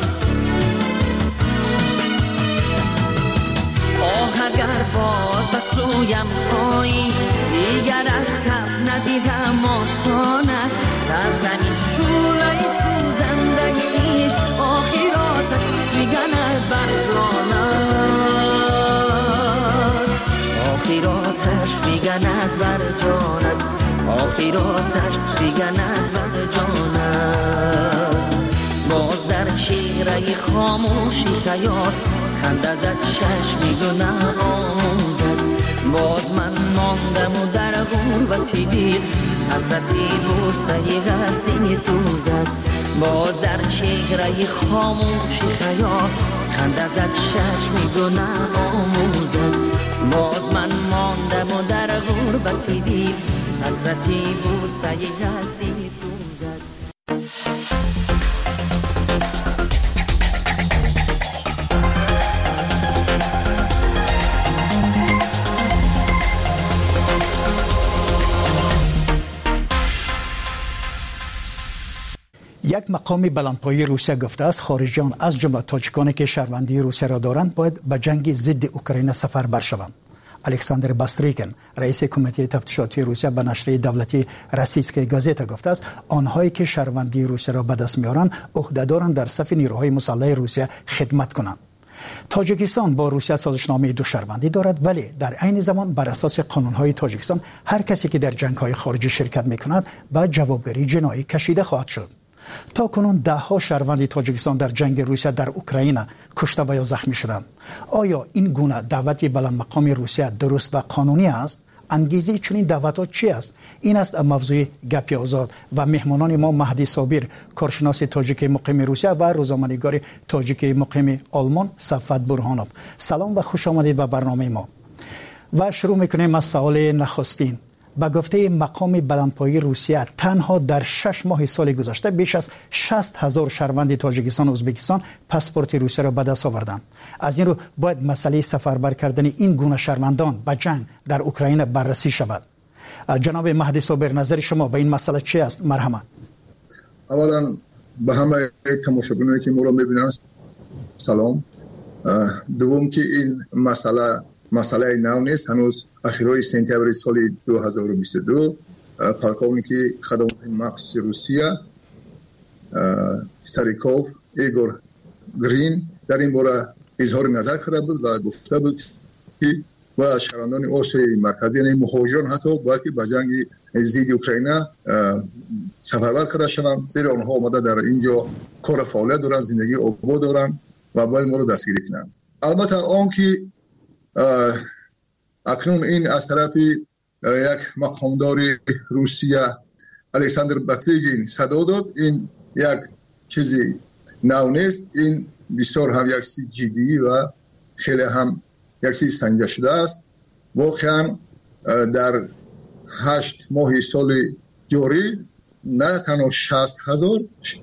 آه اگر باز به سویم آیی دیگر از کف ندیدم آسانه در زمین شوله سوزنده ایش آخراتش دیگنه بر جانت، آخراتش دیگنه بر جانت، آخراتش دیگنه بر جانت. باز در چهره خاموشی خیال خنده زد چشمی گناه آموزد. باز من ماندم و در غربتی دید حسرتی بوسه هستی سوزد. باز در چهره خاموشی خیال خنده زد چشمی گناه آموزد. باز من ماندم و در غربتی دید حسرتی بوسه هستی سوزد. یک مقام بلندپایه روسیه گفته است خارجیان از جمله تاجیکانی که شهروندی روسیه را دارند باید به جنگ ضد اوکراین سفربر شوند. الکساندر باستریکن رئیس کمیته تفتیشاتی روسیه به نشریه دولتی روسیسکای گازتا گفته است آنهایی که شهروندی روسیه را به دست میارند عهدهدارند در صف نیروهای مسلح روسیه خدمت کنند. تاجیکستان با روسیه سازشنامه دو شهروندی دارد ولی در عین زمان بر اساس قانون‌های تاجیکستان هر کسی که در جنگ‌های خارجی شرکت می‌کند به جوابگیری جنایی کشیده خواهد شد. تا کنون ده ها شهروند تاجیکستان در جنگ روسیه در اوکراین کشته و یا زخمی شدند. آیا این گونه دعوت بلند مقام روسیه درست و قانونی است؟ انگیزه چنین دعوت‌ها چی است؟ این است موضوع گپ آزاد و مهمانان ما مهدی صابر کارشناس تاجیک مقیم روسیه و روزنامه‌نگار تاجیک مقیم آلمان صفوت برهانوف. سلام و خوش آمدید به برنامه ما. و شروع می‌کنیم از سوال نخستین. با گفته مقام بلندپایه روسیه تنها در شش ماه سال گذشته بیش از شصت هزار شهروند تاجیکستان و ازبکستان پاسپورت روسیه را به دست آوردند. از این رو باید مسئله سفربر کردن این گونه شهروندان به جنگ در اوکراین بررسی شود. جناب مهدی صابر نظر شما به این مسئله چی است؟ مرحمت. اولا به همه تماشاگرانی که ما را می‌بینند سلام. دوم که این مسئله مسئله نو نیست. هنوز اخیرای سپتامبر سال دو هزار و بیست و دو پالکونیک خدمات مخصوص روسیه استاریکوف ایگور گرین در این باره اظهار نظر کرده بود و گفته بود که و شهروندان آسیای مرکزی یعنی مهاجران حتی باید که به جنگ ضد اوکراین سفربر کرده شوند، زیرا آنها آمده در اینجا کار فعالیت دارند، زندگی آباد دارند و باید ما رو دستگیری کنند. البته آن که اکنون این از طرف یک مقامدار روسیه الکساندر باستریکن صدا داد، این یک چیزی نو نیست. این بسیار هم یک چیز جدی و خیلی هم یک چیز سنجیده شده است. واقعا در هشت ماه سال جاری نه تنها شصت هزار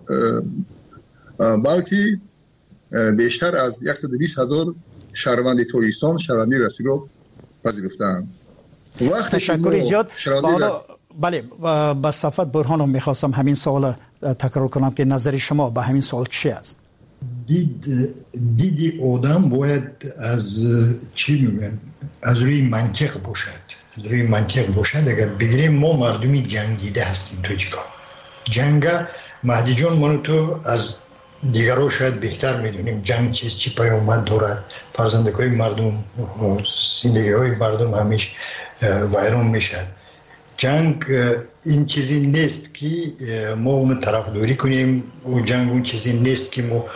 بلکه بیشتر از صد و بیست هزار شهروند تاجیکستان شهروندی رسمی رو پذیرفتند. تشکر زیاد. حالا بله با صفوت برهانوف میخواستم همین سوال تکرار کنم که نظر شما به همین سوال چی است؟ دید دیدی آدم باید از چی میگن از روی منطق باشد از روی منطق باشد. اگر بگیریم ما مردمی جنگیده هستیم تاجیکان. جنگ مهدی جان منو تو از دیگرها شاید بهتر میدونیم جنگ چیز چی پیامد دارد. فرزندکای مردم زندگی های مردم همیشه ویران میشد. جنگ این چیزی نیست که ما اون طرفداری کنیم و جنگ اون چیزی نیست که ما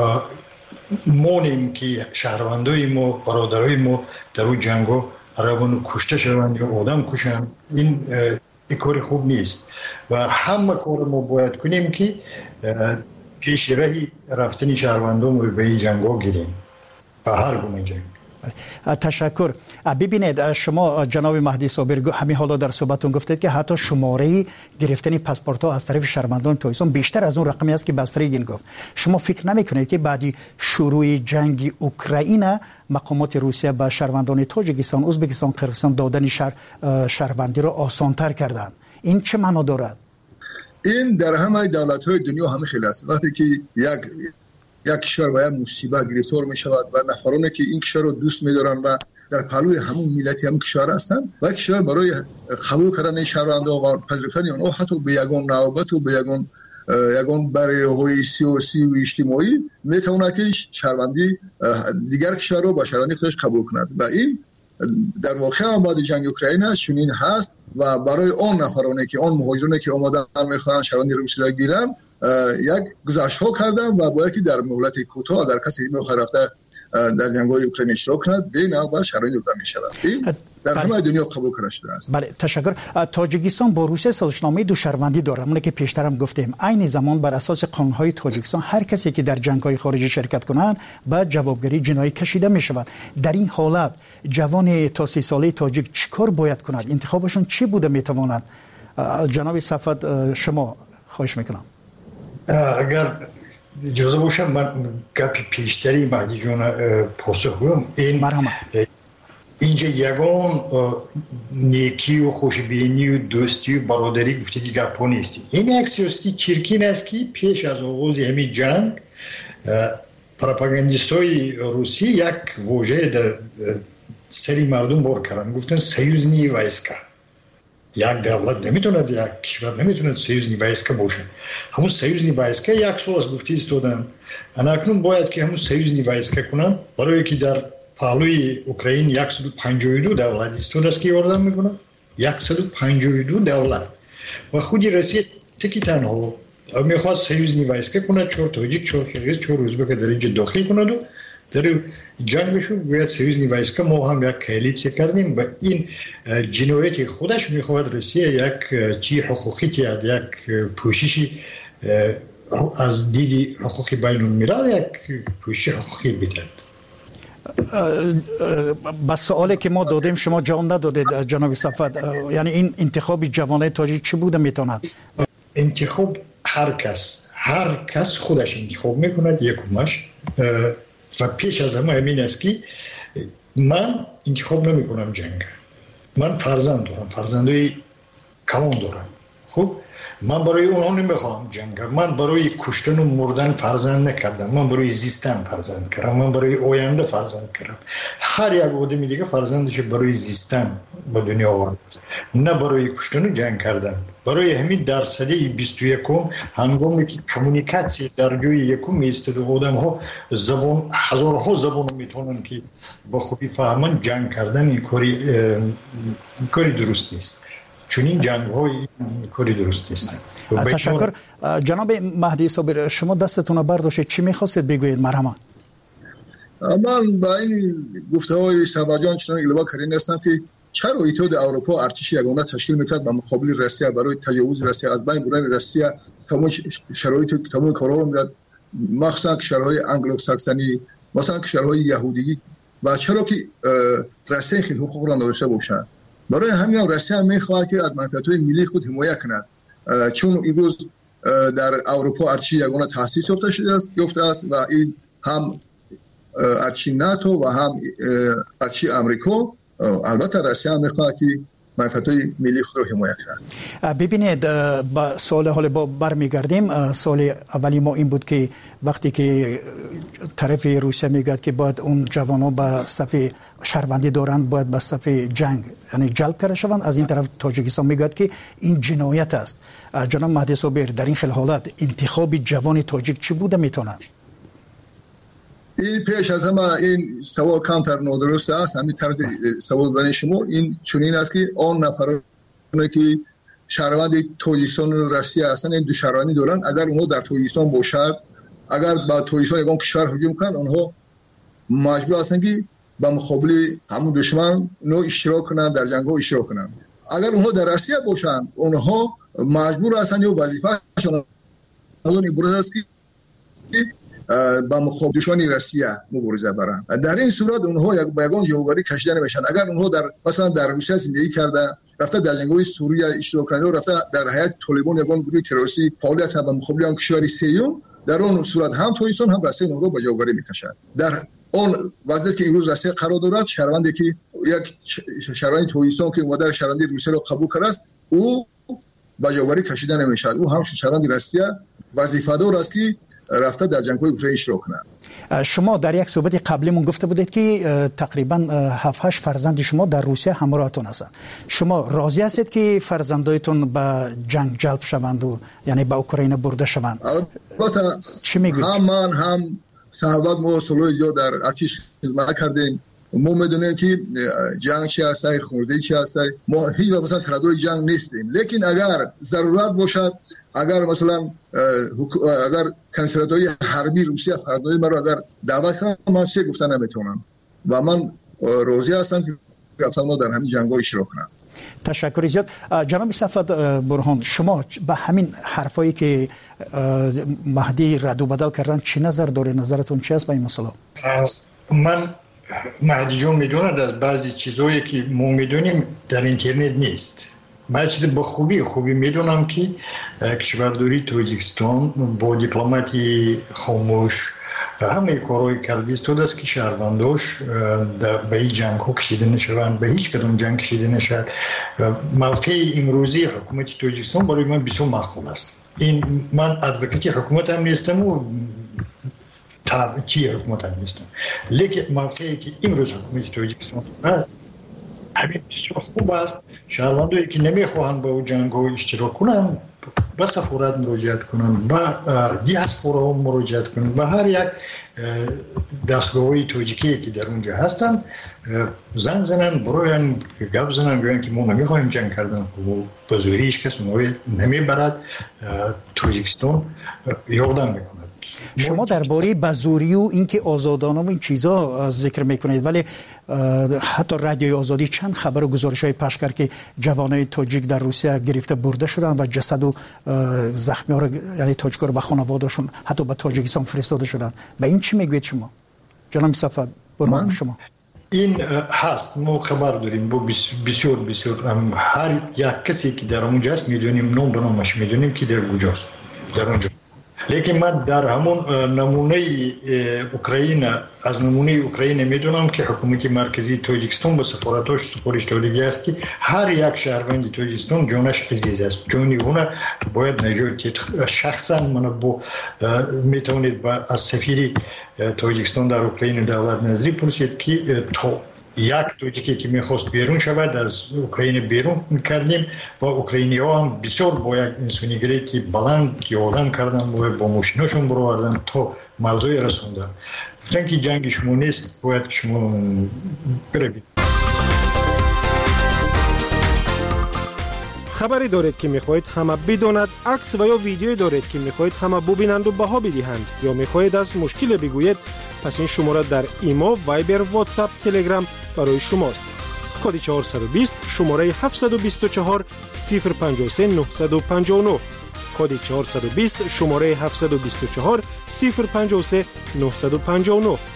مونیم که شهروندای ما برادرای ما در اون جنگو روان کشته شوند یا آدم کشند. این کار خوب نیست و همه کار ما باید کنیم که پیش رهی رفتن شهروندان رو به این جنگا گیریم به هر گونه جنگ. تشکر. ببینید شما جناب مهدی صابر همین حالا در صحبتتون گفتید که حتی شماره گرفتن پاسپورت ها از طرف شهروندان تاجیکستان بیشتر از اون رقمی است که باستریکن گفت. شما فکر نمیکنید که بعد شروع جنگ اوکراین مقامات روسیه به شهروندان تاجیکستان، ازبکستان، قرقیزستان دادن شهر شهروندی را آسان‌تر کردند؟ این چه معنا دارد؟ این در همه دولت‌های دنیا همه خیلی است. وقتی که یک یک کشور با یک مصیبت گرفتار می شود و نفرانی که این کشور رو دوست می دارن و در پهلوی همون ملت همون کشور هستند و کشور برای قبول کردن شهروندان و پذیرفتن آنها حتی به یگان نوبت و به یگان یگان برایهای سیاسی و اجتماعی می تواند که شهروندی دیگر کشور رو با شهروندی خودش قبول کند و این در واقع هم بعد جنگ اوکراین چنین هست و برای آن نفرانی که آن مهاجرانی که آمدن میخوان شهروندی روسیه را گیرن یک گزارش ها کردن و باید که در مهلت کوتاه اگر کسی میخواد رفته در جنگ‌های اوکراین اشتراک کند به نوبت شهروندی داده میشود. این در همه دنیا قبول کرده شده است. بله تشکر. تاجیکستان با روسیه سازشنامه دو شهروندی دارد. همون که پیشتر هم گفتیم عین زمان بر اساس قانون‌های تاجیکستان هر کسی که در جنگ‌های خارجی شرکت کنند به جوابگیری جنایی کشیده میشود. در این حالت جوان تا سی ساله تاجیک چیکار باید کند؟ انتخابشون چی بوده میتواند؟ جناب صفوت شما خواهش میکنم. اگر اجازه باشه من گپی پیشتری مهدی جان پاسخ بدم. این مرحمت. این اینجا یگان نیکی و خوشبینی و دوستی و برادری گفته دیگه گپ نیست. این یک سیاسی چرکین است که پیش از آغاز همین جنگ پروپاگاندیستای روسی یک واژه در سری مردم بار کردن، گفتن سیوزنی وایسکا. یک دولت نمیتونه، یک کشور نمیتونه سیوزنی وایسکا باشه. همون سیوزنی وایسکا یک سال از گفته استودن. انا اکنون باید که همون سیوزنی وایسکا کنن، برای که در پهلوی اوکراین صد و پنجاه و دو دولت استود است که یاردم میکنن. صد و پنجاه و دو دولت و خودی روسیه تکی تنها میخواد سیوزنی وایسکا کنه، چهار تاجیک، چهار قرقیز، چهار ازبک در اینجا داخل کنه و در جنگشو باید سیوزنی وایسکا ما هم یک کالیسیه کردیم و این جنایت خودش میخواد روسیه یک چی حقوقی تیاد، یک پوششی از دیدی حقوقی بین الملل، یک پوشش حقوقی بیتند. بس سوالی که ما دادیم شما جواب ندادید جناب صفوت، یعنی این انتخاب جوانای تاجیک چی بوده میتوند؟ انتخاب هر کس هر کس خودش انتخاب میکند یکمش و پیش از همه همین است که من انتخاب نمی کنم جنگ. من فرزند دارم، فرزندای کلان دارم. خب من برای اونها نمیخوام جنگ. من برای کشتن و مردن فرزند نکردم، من برای زیستن فرزند کردم، من برای آینده فرزند کردم. هر یک آدمی دیگه فرزندش برای زیستن به دنیا آورد، نه برای کشتن و جنگ کردن. برای همین در سده بیست و یکم هنگامی که کمونیکاسیون در جای یکم ایستاده آدم ها زبان هزارها زبان میتونن که با خوبی فهمن، جنگ کردن این کاری کاری درست نیست. چون این جنگ های کاری درست نیستن. تشکر. جناب مهدی صابر، شما دستتون برداشتید، چی میخواستید بگویید؟ مرحبا. من با این گفته های سباجان چنان الوا کردن هستم که چرا ایتود اروپا ارتش یگانه تشکیل میکرد به مقابل روسیه، برای تجاوز روسیه، از بین بردن روسیه تمام شرایط تمام کارا رو میداد، مخصوصا کشورهای انگلو ساکسونی، مثلا کشورهای یهودی، و چرا که روسیه خیلی حقوق را نداشته باشند. برای همین روسیه میخواهد که از منفعت‌های ملی خود حمایت کند، چون امروز در اروپا ارتش یگانه تأسیس یافته شده است یافته است و این هم ارتش ناتو و هم ارتش آمریکا. البته روسیه هم میخواهد که منفعت‌های ملی خود را حمایت کند. ببینید، با سوال حال با برمیگردیم. سوال اولی ما این بود که وقتی که طرف روسیه میگه که باید اون جوانان به صف شهروندی دارند، باید به صف جنگ یعنی جلب کرده شوند، از این طرف تاجیکستان میگه که این جنایت است. جناب مهدی صابر، در این خیل حالت انتخاب جوان تاجیک چی بوده میتونه؟ این پیش از همه این سوال کمتر نادرست است. همین طرز سوال برای شما این چنین است که آن نفرانی که شهروند تاجیکستان و روسیه هستند، این دو شهروندی دارند، اگر اونها در تاجیکستان باشد، اگر با تاجیکستان یگان کشور هجوم کنند، آنها مجبور هستند که با مقابل همون دشمن نو اشتراک کنند، در جنگ ها اشتراک کنند. اگر اونها در روسیه باشند، اونها مجبور هستند یا وظیفه‌شان از این است که با مقابل دشمن روسیه مبارزه برند. در این صورت اونها یک بیگان جوگاری کشیده نمیشن. اگر اونها در مثلا در روسیه زندگی کرده، رفته در جنگ‌های سوریه اشتراک کرده، رفته در هیئت طالبان یگان گروه تروریستی فعالیت کرده با مقابل آن کشور سوم، در اون صورت هم تاجیکستان هم روسیه اونها با جوگاری میکشند. در اون وضعیتی که امروز روسیه قرار دارد، شهروندی که یک شهروند تاجیکستان که اومده شهروندی روسیه را قبول کرده است، او با جوگاری کشیده نمیشد. او هم شهروند روسیه وظیفه‌دار است که رفته در جنگ‌های اوکراین اشتراک کنند. شما در یک صحبت قبلیمون گفته بودید که تقریبا هفت هشت فرزند شما در روسیه همراهتون هستند. شما راضی هستید که فرزندایتون به جنگ جلب شوند و یعنی به اوکراین برده شوند؟ البته چی میگید؟ هم من هم صحبت ما سالهای زیاد در ارتش خدمت کردیم. ما میدونیم که جنگ چی هست، خونریزی چی هست. ما هیچ وقت مثلا طرفدار جنگ نیستیم، لیکن اگر ضرورت باشد، اگر مثلا اگر کنسولات‌های حربی روسیه فرزندای مرا اگر دعوت کنن، من سه گفتن نمیتونم و من راضی هستم که رفتم ما در همین جنگ‌ها اشتراک کنم. تشکر زیاد. جناب صفوت برهان، شما به همین حرفایی که مهدی رد و بدل کردن چی نظر داره؟ نظرتون چی است به این مسئله؟ من مهدی جون میدوند از بعضی چیزایی که ما میدونیم در اینترنت نیست. من چیز با خوبی خوبی میدونم که کشورداری تاجیکستان با دیپلماتی خاموش همه کارهای کردی استود است که شهرونداش به این جنگ ها کشیده نشوند، به هیچ کدام جنگ کشیده نشد. موقع امروزی حکومت تاجیکستان برای من بسیار مقبول است. این من ادوکیت حکومت هم نیستم و طرف چی حکومت هم نیستم، لیکن موقعی که امروز حکومت تاجیکستان همین بسیار خوب است. شهروندایی که نمیخواهند با جنگ ها اشتراک کنند به سفارت مراجعت کنند، به دیاسپورا مراجعت کنند، به هر یک دستگاه‌های تاجیکی که در اونجا هستند زنگ زنن، برای گپ زنن، بگن که ما نمیخوایم جنگ کردن و به زوری هیچ کس ما نمیبرد. تاجیکستان یادم میکنه. شما درباره بزوری و اینکه آزادانه و این چیزا ذکر میکنید، ولی حتی رادیوی آزادی چند خبر و گزارش‌های پخش کرد که جوانای تاجیک در روسیه گرفته برده شدن و جسد و زخمی‌ها رو، یعنی تاجیک‌ها رو به خانواده‌شون حتی به تاجیکستان فرستاده شدن. به این چی میگوید شما جناب مصطفی؟ برنامه شما این هست، ما خبر داریم با بسیار بسیار هر یک کسی که در اونجا است میدونیم، نام به نامش میدونیم که در کجاست در اونجا. لیکن من در همون نمونه اوکراین، از نمونه اوکراین میدونم که حکومت مرکزی تاجیکستان به سفارتاش سپارش داده است که هر یک شهروند تاجیکستان جانش عزیز است، جانی اون باید نجات. شخصا من با میتونید با از سفیر تاجیکستان در اوکراین دولت نظری پرسید که تا یک تاجیکی که میخواست بیرون شود از اوکراین بیرون میکردیم و اوکراینی ها هم بسیار با یک انسانیگری بلند یادن کردن و با ماشیناشون برآوردن تا مرزوی رسوندن. گفتن که جنگ شما نیست، باید که شما بروید. خبری دارید که میخواهید همه بداند، عکس و یا ویدیویی دارید که میخواهید همه ببینند و بها بدهند، یا میخواهید از مشکل بگویید، پس این شماره در ایما، وایبر، واتساپ، تلگرام برای شماست. کد چهارصد و بیست شماره هفتصد و بیست و چهار صفر پنجاه و سه نهصد و پنجاه و نه. کد چهارصد و بیست شماره هفتصد و بیست و چهار صفر پنجاه و سه نهصد و پنجاه و نه.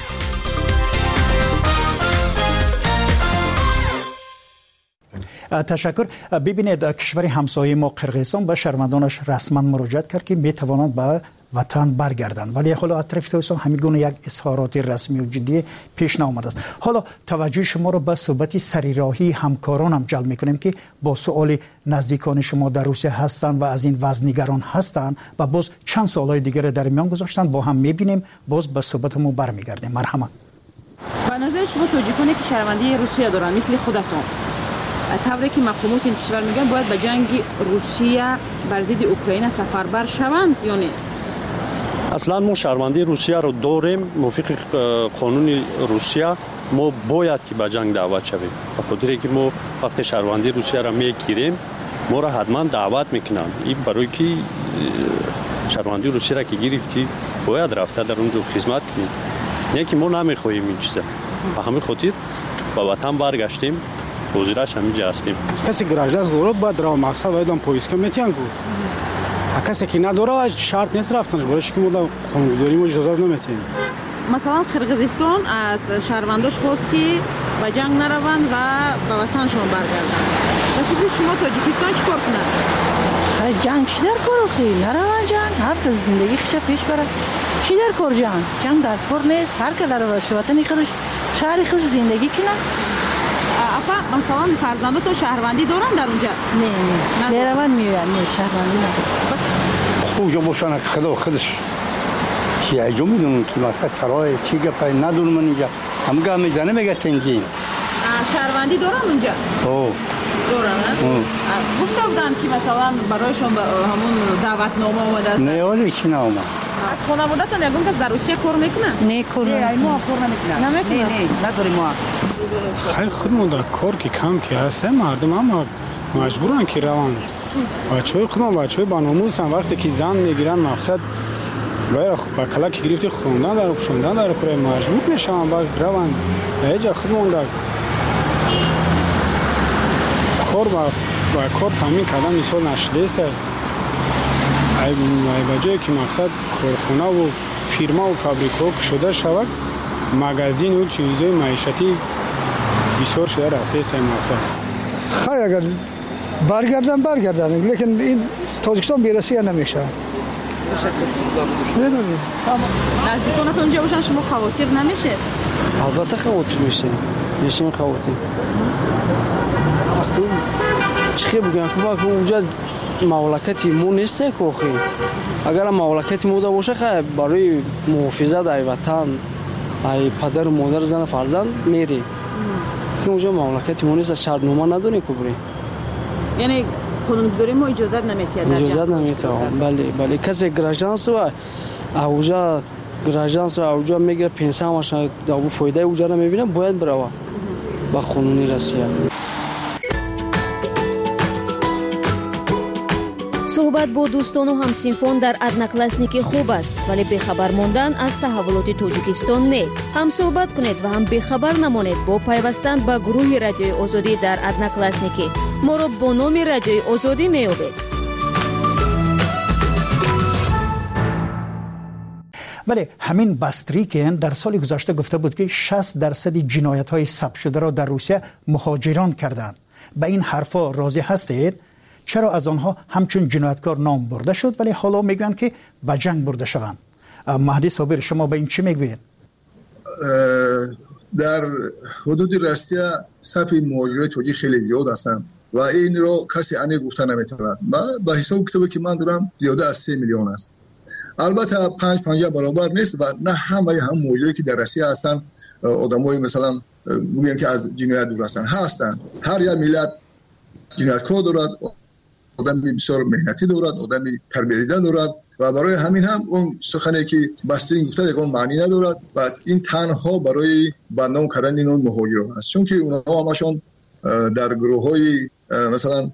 تشکر. ببینید کشور همسایه ما قرقیزستان به شهروندانش رسما مراجعت کرد که می توانند به وطن برگردند، ولی حالا اطراف تاجیکستان همین گونه یک اظهارات رسمی و جدی پیش نیامده است. حالا توجه شما را به صحبت سریراهی همکاران هم جلب میکنیم که با سوال نزدیکان شما در روسیه هستند و از این وضع نگران هستند و باز چند سوالای دیگر در میان گذاشتند، با هم میبینیم، باز به صحبتمون برمیگردیم. مرحمت. به نظر شما تاجیکانی که شهروندی روسیه دارن مثل خودتون، طوری که مقامات این کشور میگن باید به جنگ روسیه بر ضد اوکراین سفربر شوند یا نه؟ اصلا ما شهروندی روسیه رو داریم، موافق قانون روسیه ما باید که به جنگ دعوت شویم. به خاطر که ما وقتی شهروندی روسیه را میگیریم ما را حتما دعوت میکنند. این برای که شهروندی روسیه را که گرفتی باید رفته در اونجا خدمت کنیم، نه که ما نمیخواهیم این چیزا. به همین خاطر به وطن برگشتیم، حاضرش همینجا هستیم. کسی گراجداز دارد باید را مقصد باید هم پویسکا میتیان گو. کسی که نداره شرط نیست رفتنش، برایش که ما در خانگذاری ما اجازه نمیتیم. مثلا قرقیزستان از شهرونداش خواست که به جنگ نروند و به وطنشون برگردند. وقتی شما تاجیکستان چیکار کنند؟ خیلی جنگ چی در کار خیلی نروند جنگ، هر کس زندگی خودش پیش بره. چی در کار جنگ؟ جنگ در کار نیست، هر کی در وطن خودش شهر خودش زندگی کنه. افا مثلا فرزندات تو شهروندی دارن در اونجا؟ نه نه میروند میرن، نه شهروندی ندارن. خوجا باشن خدا خودش چی ایجو میدونن که مثلا سرای چی گپای ندونم من اینجا هم گام میزنه میگه تنجیم شهروندی دارن اونجا؟ او دارن. گفته بودن که مثلا برایشون همون دعوتنامه اومده است؟ نه ولی چی نامه از خانواده‌تون یگون کس در روسیه کار میکنن؟ نه کار نمیکنن. ما کار نمیکنن. نمیکنن. نه نه نداریم ما. خیلی خودمون در کار که کم که هسته مردم هم مجبورن که روان. بچه‌های خودمون بچه‌های باناموز هم وقتی که زن میگیرن مقصد باید با کلاک گرفتی خوندن در خوندن در کره مجبور میشن با روان. اینجا خودمون در کار با با کار تامین کردن مثال نشده است. ای بجای که مقصد کارخانه و فیرما و فابریکا شده شود، مغازین و چیزهای معیشتی بسیار شده رفته است مقصد. خیلی اگر برگردن برگردن، لیکن این تاجیکستان بیرسی نمیشه. باشه؟ نمیدونم. نزدیکانتون اونجا باشن شما خواطر نمیشه؟ البته خواطر میشه. میشیم خواطر. اخو چی بگم که اونجا مملکتی مو نیست که اگر مملکتی مو باشه خب برای محافظت از وطن ای پدر و مادر زن فرزند میری که اونجا مملکتی مو نیست شرطنامه نداری که بری یعنی قانونگذاری ما اجازه نمیده اجازه نمیده بله بله کسی گراجانس و اونجا گراجانس و اونجا میگه پنسیونش دو فایده اونجا رو میبینه باید بره با قانونی روسیه. صحبت با دوستان و همسینفون در ادناکلاسنیکی خوب است ولی بخبر موندن از تحولات توجیکستان نه. هم صحبت کنید و هم بخبر نمانید با پیوستن به گروه رادیوی آزادی در ادناکلاسنیکی. ما را با نام رادیوی آزادی میابید. ولی همین باستریکین در سال گذشته گفته بود که شصت درصد جنایت‌های ثبت شده را در روسیه مهاجران کردند. به این حرفا راضی هستید؟ چرا از آنها همچون جنایتکار نام برده شد ولی حالا میگن که به جنگ برده شوند؟ مهدی صابر شما به این چی میگوید؟ در حدود روسیه صف مهاجرای توجیه خیلی زیاد هستند و این رو کسی انی گفته نمیتواند. با حساب کتابی که من دارم زیاده از سه میلیون است. البته پنج پنجاه برابر نیست و نه همه هم مهاجرایی که در روسیه هستند آدمای مثلا میگن که از جنایت دور هستند هستند. هر یک ملت جنایتکار دارد، آدمی بسیار مهنتی دارد، آدمی تربیت دیده دارد و برای همین هم اون سخنی که باسترین گفته یک معنی ندارد و این تنها برای بندام کردن این مهاجران است چون که اونها همشون در گروه‌های مثلا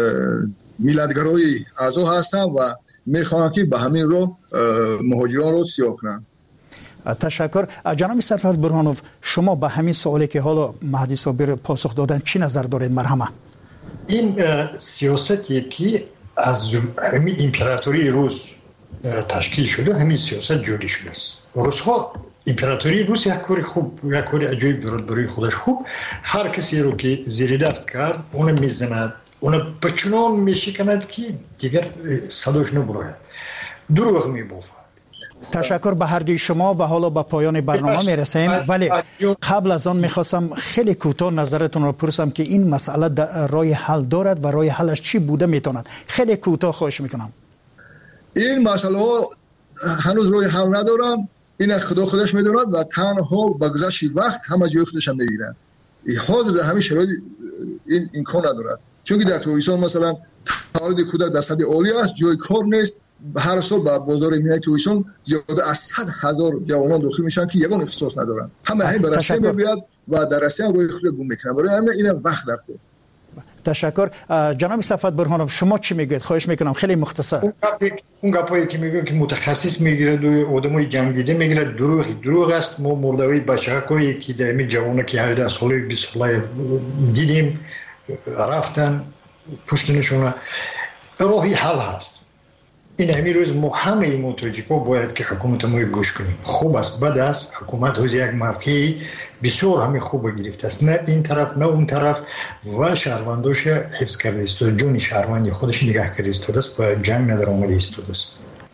میلادگرای اعضا هستند و میخوان که به همین رو مهاجران رو سیاه کنند. تشکر. جناب سرفرد برهانوف شما به همین سوالی که حالا مهدی صابر پاسخ دادن چی نظر دارید؟ مرحمه. این سیاستی که از همین امپراتوری روس تشکیل شده همین سیاست جوری شده است. روس ها امپراتوری روس یک کاری خوب یک کاری عجیب دارد برای خودش خوب هر کسی رو که زیر دست کرد اون میزند اون بچنان میشکند که دیگر صداش نبراید دروغ میبافد. تشکر به هر دوی شما و حالا به پایان برنامه میرسیم ولی قبل از آن میخواستم خیلی کوتاه نظرتون رو پرسم که این مسئله راه حل دارد و راه حلش چی بوده میتواند؟ خیلی کوتاه خواهش میکنم. این مسئله ها هنوز راه حل ندارم. این خدا خودش میداند و تنها با گذشت وقت همه جای خودش هم میگیرند. حاضر در همین شرایط این امکان ندارد چون که در تویسان مثلا تعداد کودک در سطح عالی است جای کار نیست. هر سال با بازار میای تویسان زیاده از صد هزار جوانان داخل میشن که یگان اختصاص ندارن. همه همین برای روسیه میاد و در روسیه هم روی خود گم میکنن. برای همین این وقت در خود. تشکر. جناب صفوت برهانوف شما چی میگید؟ خواهش میکنم خیلی مختصر. اون گپایی که میگن که متخصص میگیره و آدمای جنگیده میگیره دروغ دروغ است. ما مردوی بچه‌های که دائمی جوانه که هجده ساله بیست ساله دیدیم رفتن پشتنشون راهی حل هست. این همین روز ما همه متوجیکا باید که حکومت ما گوش کنیم. خوب است بد است حکومت روز یک موقعی بسیار همین خوب گرفته است نه این طرف نه اون طرف و شهرونداش حفظ کرده است و جون شهروندی خودش نگه کرده است و جنگ نداره آمده است.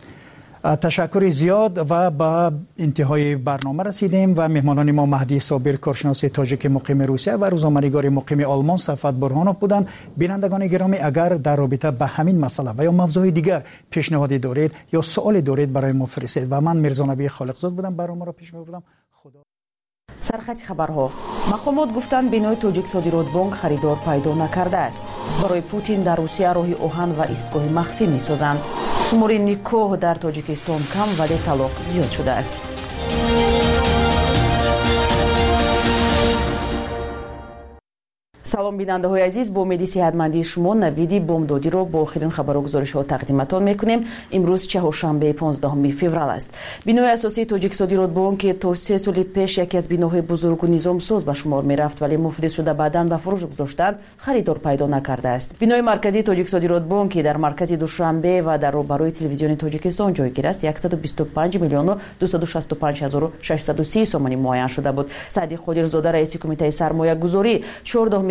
تشکر زیاد و با انتهای برنامه رسیدیم و مهمانان ما مهدی صابر کارشناس تاجیک مقیم روسیه و روزنامه‌نگار مقیم آلمان صفوت برهانوف بودند. بینندگان گرامی اگر در رابطه به همین مسئله و یا موضوع دیگر پیشنهادی دارید یا سوالی دارید برای ما فرستید و من میرزا نبی خالقزاد بودم برنامه را پیش می‌بردم. خدا سرخط خبرها مقامات گفتند بینای توجیک صادرات بانک خریدار پیدا نکرده است. برای پوتین در روسیه راهی آهن و ایستگاه مخفی می‌سازند. شمار نیکاه در تاجیکستان کم ولی طلاق زیاد شده است. سلام بیننده های عزیز، با امید صحتمندی شما نویدی بامدادی رو با آخرین خبر و گزارش ها تقدیمتان میکنیم. امروز چهارشنبه پانزدهم فوریه است. بینای اساسی تاجیک صادرات بانک که تا سه سال پیش یکی از بیناهای بزرگ و نظام ساز به شمار میرفت ولی مفلس شده بعداً به فروش گذاشتن خریدار پیدا نکرده است. بینای مرکزی تاجیک صادرات بانک در مرکز دوشنبه و در روبروی تلویزیون تاجیکستان جایگیر است صد و بیست و پنج میلیون و دویست و شصت و پنج هزار و ششصد و سی سومانی معین شده بود. صادق قادرزاده رئیس کمیته سرمایه گذاری چهاردهم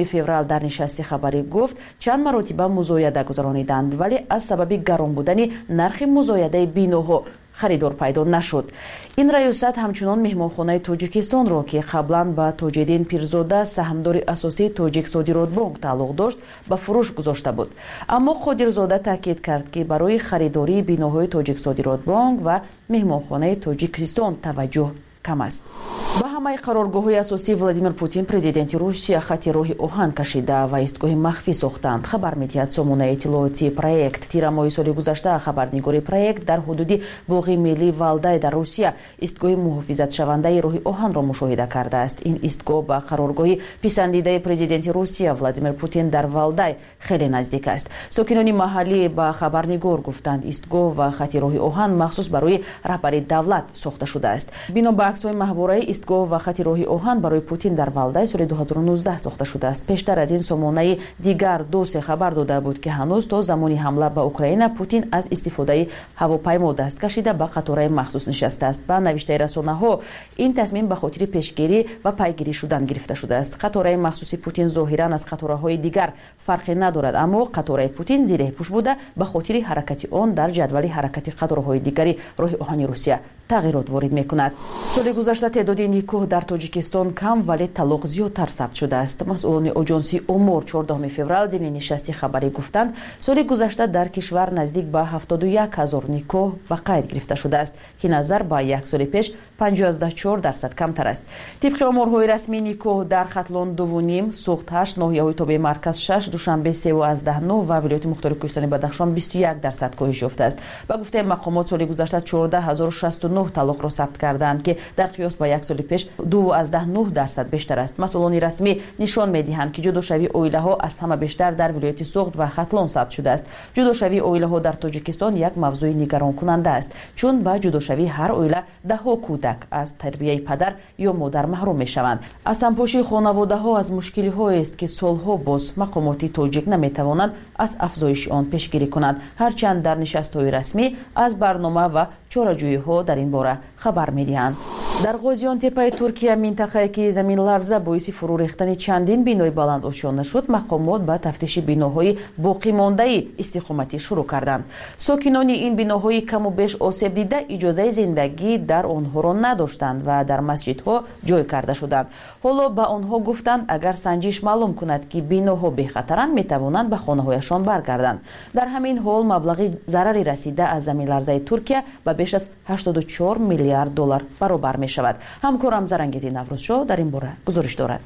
феврал дар нишасти хабарӣ гуфт чанд маротиба музояда гузарониданд, вале аз сабаби гарон будани нархи музоядаи биноҳо харидор пайдо нашуд. ин раёсат ҳамчунон меҳмонхонаи Тоҷикистонро ки қаблан ба Тоҷиддин Пирзода саҳмдори асосии Тоҷик Содиротбонк тааллуқ дошт ба фурӯш гузошта буд. Аммо Қодирзода таъкид кард ки барои харидории биноҳои Тоҷик Содиротбонк ва меҳмонхонаи Тоҷикистон таваҷҷӯҳ кам аст. ба ҳамаи қароргоҳҳои асосии Владимир Путин президенти Русия хати роҳи оҳан кашида ва истгоҳи махфӣ сохтанд. Хабар медиҳад сомонаи иттилооти проект. Тира моҳи соли гузашта хабарнигори проект дар ҳудуди боғи миллии Валдай дар Русия истгоҳи муҳофизатшавандаи роҳи оҳанро мушоҳида кардааст. ин истгоҳ ба қароргоҳи писандидаи президенти Русия Владимир Путин дар Валдай хеле наздик аст. Сокинони маҳаллӣ ба хабарнигор гуфтанд истгоҳ ва хати роҳи оҳан махсус барои раҳбари давлат сохта шудааст. бино ба аксҳои маҳвораи истгоҳ ва хати роҳи оҳан барои Путин дар Валдай соли ду ҳазору нуздаҳ сохта шудааст. пештар аз ин сомонаи дигар досе хабар дода буд ки ҳанӯз то замони ҳамла ба Украина Путин аз истифодаи ҳавопаймо даст кашида ба қатораи махсус нишастааст. ба навиштаи расонаҳо ин тасмим ба хотири пешгирӣ ва пайгирӣ шудан гирифта шудааст. қатораи махсуси Путин зоҳиран аз қатораҳои дигар фарқе надорад, аммо қатораи Путин зирепӯш буда ба хотири ҳаракати он дар ҷадвали ҳаракати қатораҳои дигари роҳи оҳани Русия тағйирот ворид мекунад. соли гузашта теъдоди никоҳ дар Тоҷикистон кам, вале талоқ зиёдтар сабт шудааст. масъулони оҷонси Умур чордаҳуми феврал зимни нишасти хабарӣ гуфтанд соли гузашта дар кишвар наздик ба ҳафтоду як ҳазор никоҳ ба қайд гирифта шудааст ки назар ба як соли пеш панҷоҳ чор дарсад камтар аст. тибқи оморҳои расмии никоҳ дар Хатлон ду ним, Суғд ҳашт, ноҳияҳои Тобеи Марказ шаш, Душанбе сеаздаҳ нӯҳ ва вилояти мухтори Кӯҳистони Бадахшон бисту як дарсад коҳиш ёфтааст. ба гуфтаи мақомот соли гузашта чордаҳ ҳазору шасту нӯҳ талоқро сабт карданд ки дар қиёс ба як соли пеш дувоздаҳ нӯҳ дарсад бештар аст. масъулони расмӣ нишон медиҳанд ки ҷудошавии оилаҳо аз ҳама бештар дар вилояти Суғд ва Хатлон сабт шудааст. ҷудошавии оилаҳо дар Тоҷикистон як мавзӯи нигаронкунанда аст, чун ба ҷудошавии ҳар оила даҳҳо кӯдак аз тарбияи падар ё модар маҳрум мешаванд. аз сампошии хонаводаҳо аз мушкилиҳоест ки солҳо боз мақомоти тоҷик наметавонанд аз афзоиши он пешгирӣ кунанд, ҳарчанд дар нишастҳои расмӣ аз барнома ва чораҷӯиҳо дар ин бора хабар медиҳанд. дар Ғозиёнтепаи Туркия, минтақае ки заминларза боиси фурӯ рехтани чандин бинои баланд ошёна шуд, мақомот ба тафтиши биноҳои боқимондаи истиқоматӣ шурӯъ карданд. сокинони ин биноҳои каму беш осебдида иҷозаи зиндагӣ дар онҳоро надоштанд ва дар масҷидҳо ҷой карда шуданд. ҳоло ба онҳо гуфтанд агар санҷиш маълум кунад ки биноҳо бехатаранд, метавонанд ба хонаҳояшон баргарданд. дар ҳамин ҳол маблағи зарари расида аз заминларзаи Туркия ба беш аз ҳаштоду чор миллиард доллар баробар мешавад. ҳамкорам Зарангези Наврӯзшоҳ дар ин бора гузориш дорад.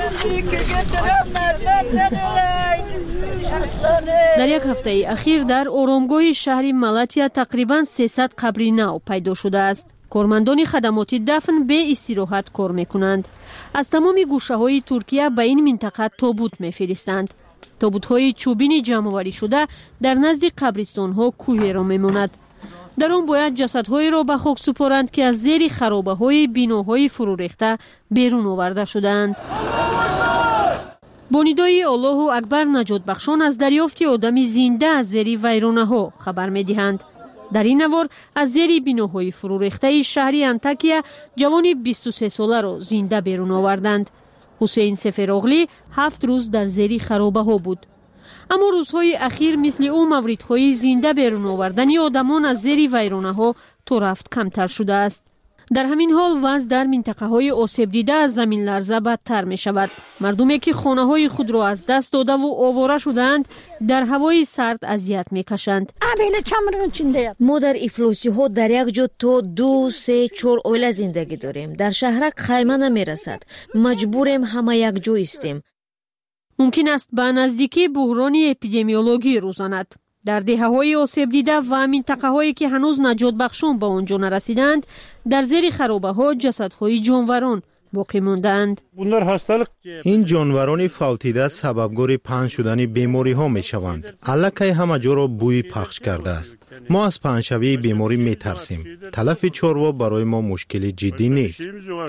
дар як ҳафтаи ахир дар оромгоҳи шаҳри Малатия тақрибан сесад қабри нав пайдо шудааст. кормандони хадамоти дафн бе истироҳат кор мекунанд. аз тамоми гӯшаҳои Туркия ба ин минтақа тобут мефиристанд. тобутҳои чӯбини ҷамъоваришуда дар назди қабристонҳо кӯҳеро мемонад. дар он бояд ҷасадҳоеро ба хок супоранд ки аз зери харобаҳои биноҳои фурӯрехта берун оварда шудаанд. бо нидои Аллоҳу акбар наҷотбахшон аз дарёфти одами зинда аз зери вайронаҳо хабар медиҳанд. дар ин навор аз зери биноҳои фурӯрехтаи шаҳри Антакия ҷавони бисту се соларо зинда берун оварданд. ҳусейн Сефероғлӣ ҳафт рӯз дар зери харобаҳо буд. аммо рӯзҳои ахир мисли ӯ мавридҳои зинда берун овардани одамон аз зери вайронаҳо то рафт камтар шудааст. дар ҳамин ҳол вазъ дар минтақаҳои осебдида аз заминларза бадтар мешавад. мардуме ки хонаҳои худро аз даст додаву овора шудаанд, дар ҳавои сард азият мекашанд. мо дар ифлосиҳо дар як ҷо то ду се чор оила зиндагӣ дорем. дар шаҳрак хайма намерасад. маҷбурем ҳама як ҷо истем. мумкин аст ба наздикӣ буҳрони эпидемиологӣ рӯзонад. дар деҳаҳои осебдида ва минтақаҳое ки ҳанӯз наҷотбахшон ба он ҷо нарасиданд, дар зери харобаҳо ҷасадҳои ҷонварон боқӣ мондаанд. ин ҷонварони фавтида сабабгори паҳн шудани бемориҳо мешаванд. аллакай ҳама ҷоро бӯй пахш кардааст. мо аз паҳншавии беморӣ метарсем. талафи чорво барои мо мушкили ҷиддӣ нест.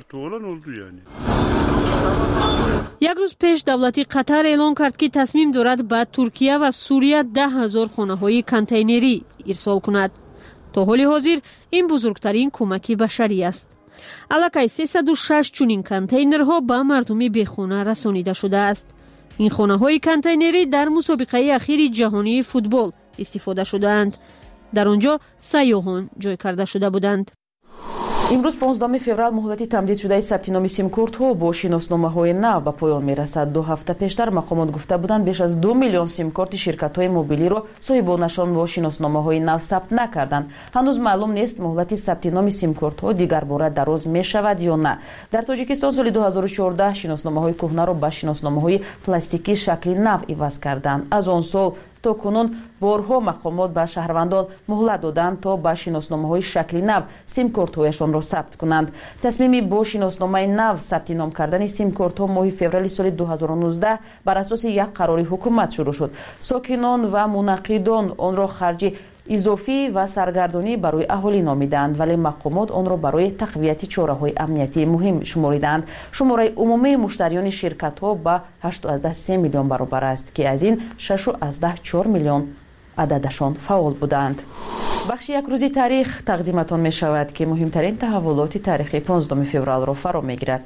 як рӯз пеш давлати Қатар эълон кард ки тасмим дорад ба Туркия ва Сурия даҳ ҳазор хонаҳои контейнерӣ ирсол кунад. то ҳоли ҳозир ин бузургтарин кӯмаки башарӣ аст. аллакай сесаду шаш чунин контейнерҳо ба мардуми бехона расонида шудааст. این خانه‌های کانتینری در مسابقه اخیر جهانی فوتبال استفاده شدند. در آنجا سیاحان جای کرده شده بودند. امروز پانزدهم فеврал مهلتی تمدید شده ثبت نام سیم کارت‌ها با شناسنامه‌های نو به پایان می‌رسد. دو هفته پیشتر مقامات گفته بودند بیش از دو میلیون سیم کارت شرکت‌های موبیلی را صاحبانشان با شناسنامه‌های نو ثبت نکردند. هنوز معلوم نیست مهلتی ثبت نام سیم کارت‌ها دیگر باره دراز می‌شود یا نه. در تاجیکستان سال دو هزار و چهارده شناسنامه‌های کهنه را به شناسنامه‌های پلاستیکی شکلی نو عوض کردند. از آن سال تا کنون بارها مقامات به شهروندان مهلت دادند تا با شناسنامه‌های شکلی نو سیم کارت‌هایشان را ثبت کنند. تصمیم با شناسنامه نو ثبت نام کردن سیم کارت‌ها ماه فوریه سال دو هزار و نوزده بر اساس یک قرار حکومت شروع شد. ساکنان و منعقدان آن را خرج اضافی و سرگردانی برای اهالی نامیدند، ولی مقامات آن را برای تقویت چاره‌های امنیتی مهم شماریدند. شماره عمومی مشتریان شرکت‌ها به هشت و سه میلیون برابر است که از این شش و چهار میلیون عددشان فعال بودند. بخش یک روزی تاریخ تقدیمتان می شود که مهمترین تحولات تاریخی پانزدهم فوریه را فرا می گیرد.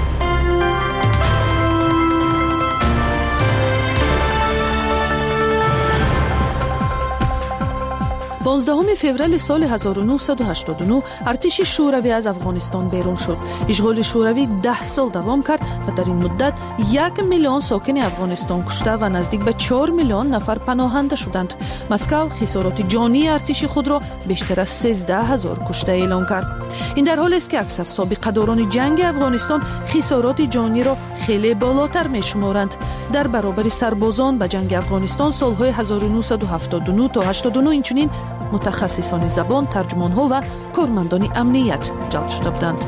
پانزدهم فوریه سال هزار و نهصد و هشتاد و نه ارتش شوروی از افغانستان بیرون شد. اشغال شوروی ده سال دوام کرد و در این مدت یک میلیون ساکن افغانستان کشته و نزدیک به چهار میلیون نفر پناهنده شدند. مسکو خسارات جانی ارتش خود را بیشتر از سیزده هزار کشته اعلان کرد. این در حالی است که اکثر سابقه‌داران جنگ افغانستان خسارات جانی را خیلی بالاتر می‌شمارند. در برابر سربازان به جنگ افغانستان سال‌های هزار و نهصد و هفتاد و نه تا هشتاد و نه اینچنین متخصصان زبان، ترجمان‌ها و کارمندان امنیت جلب شده بودند.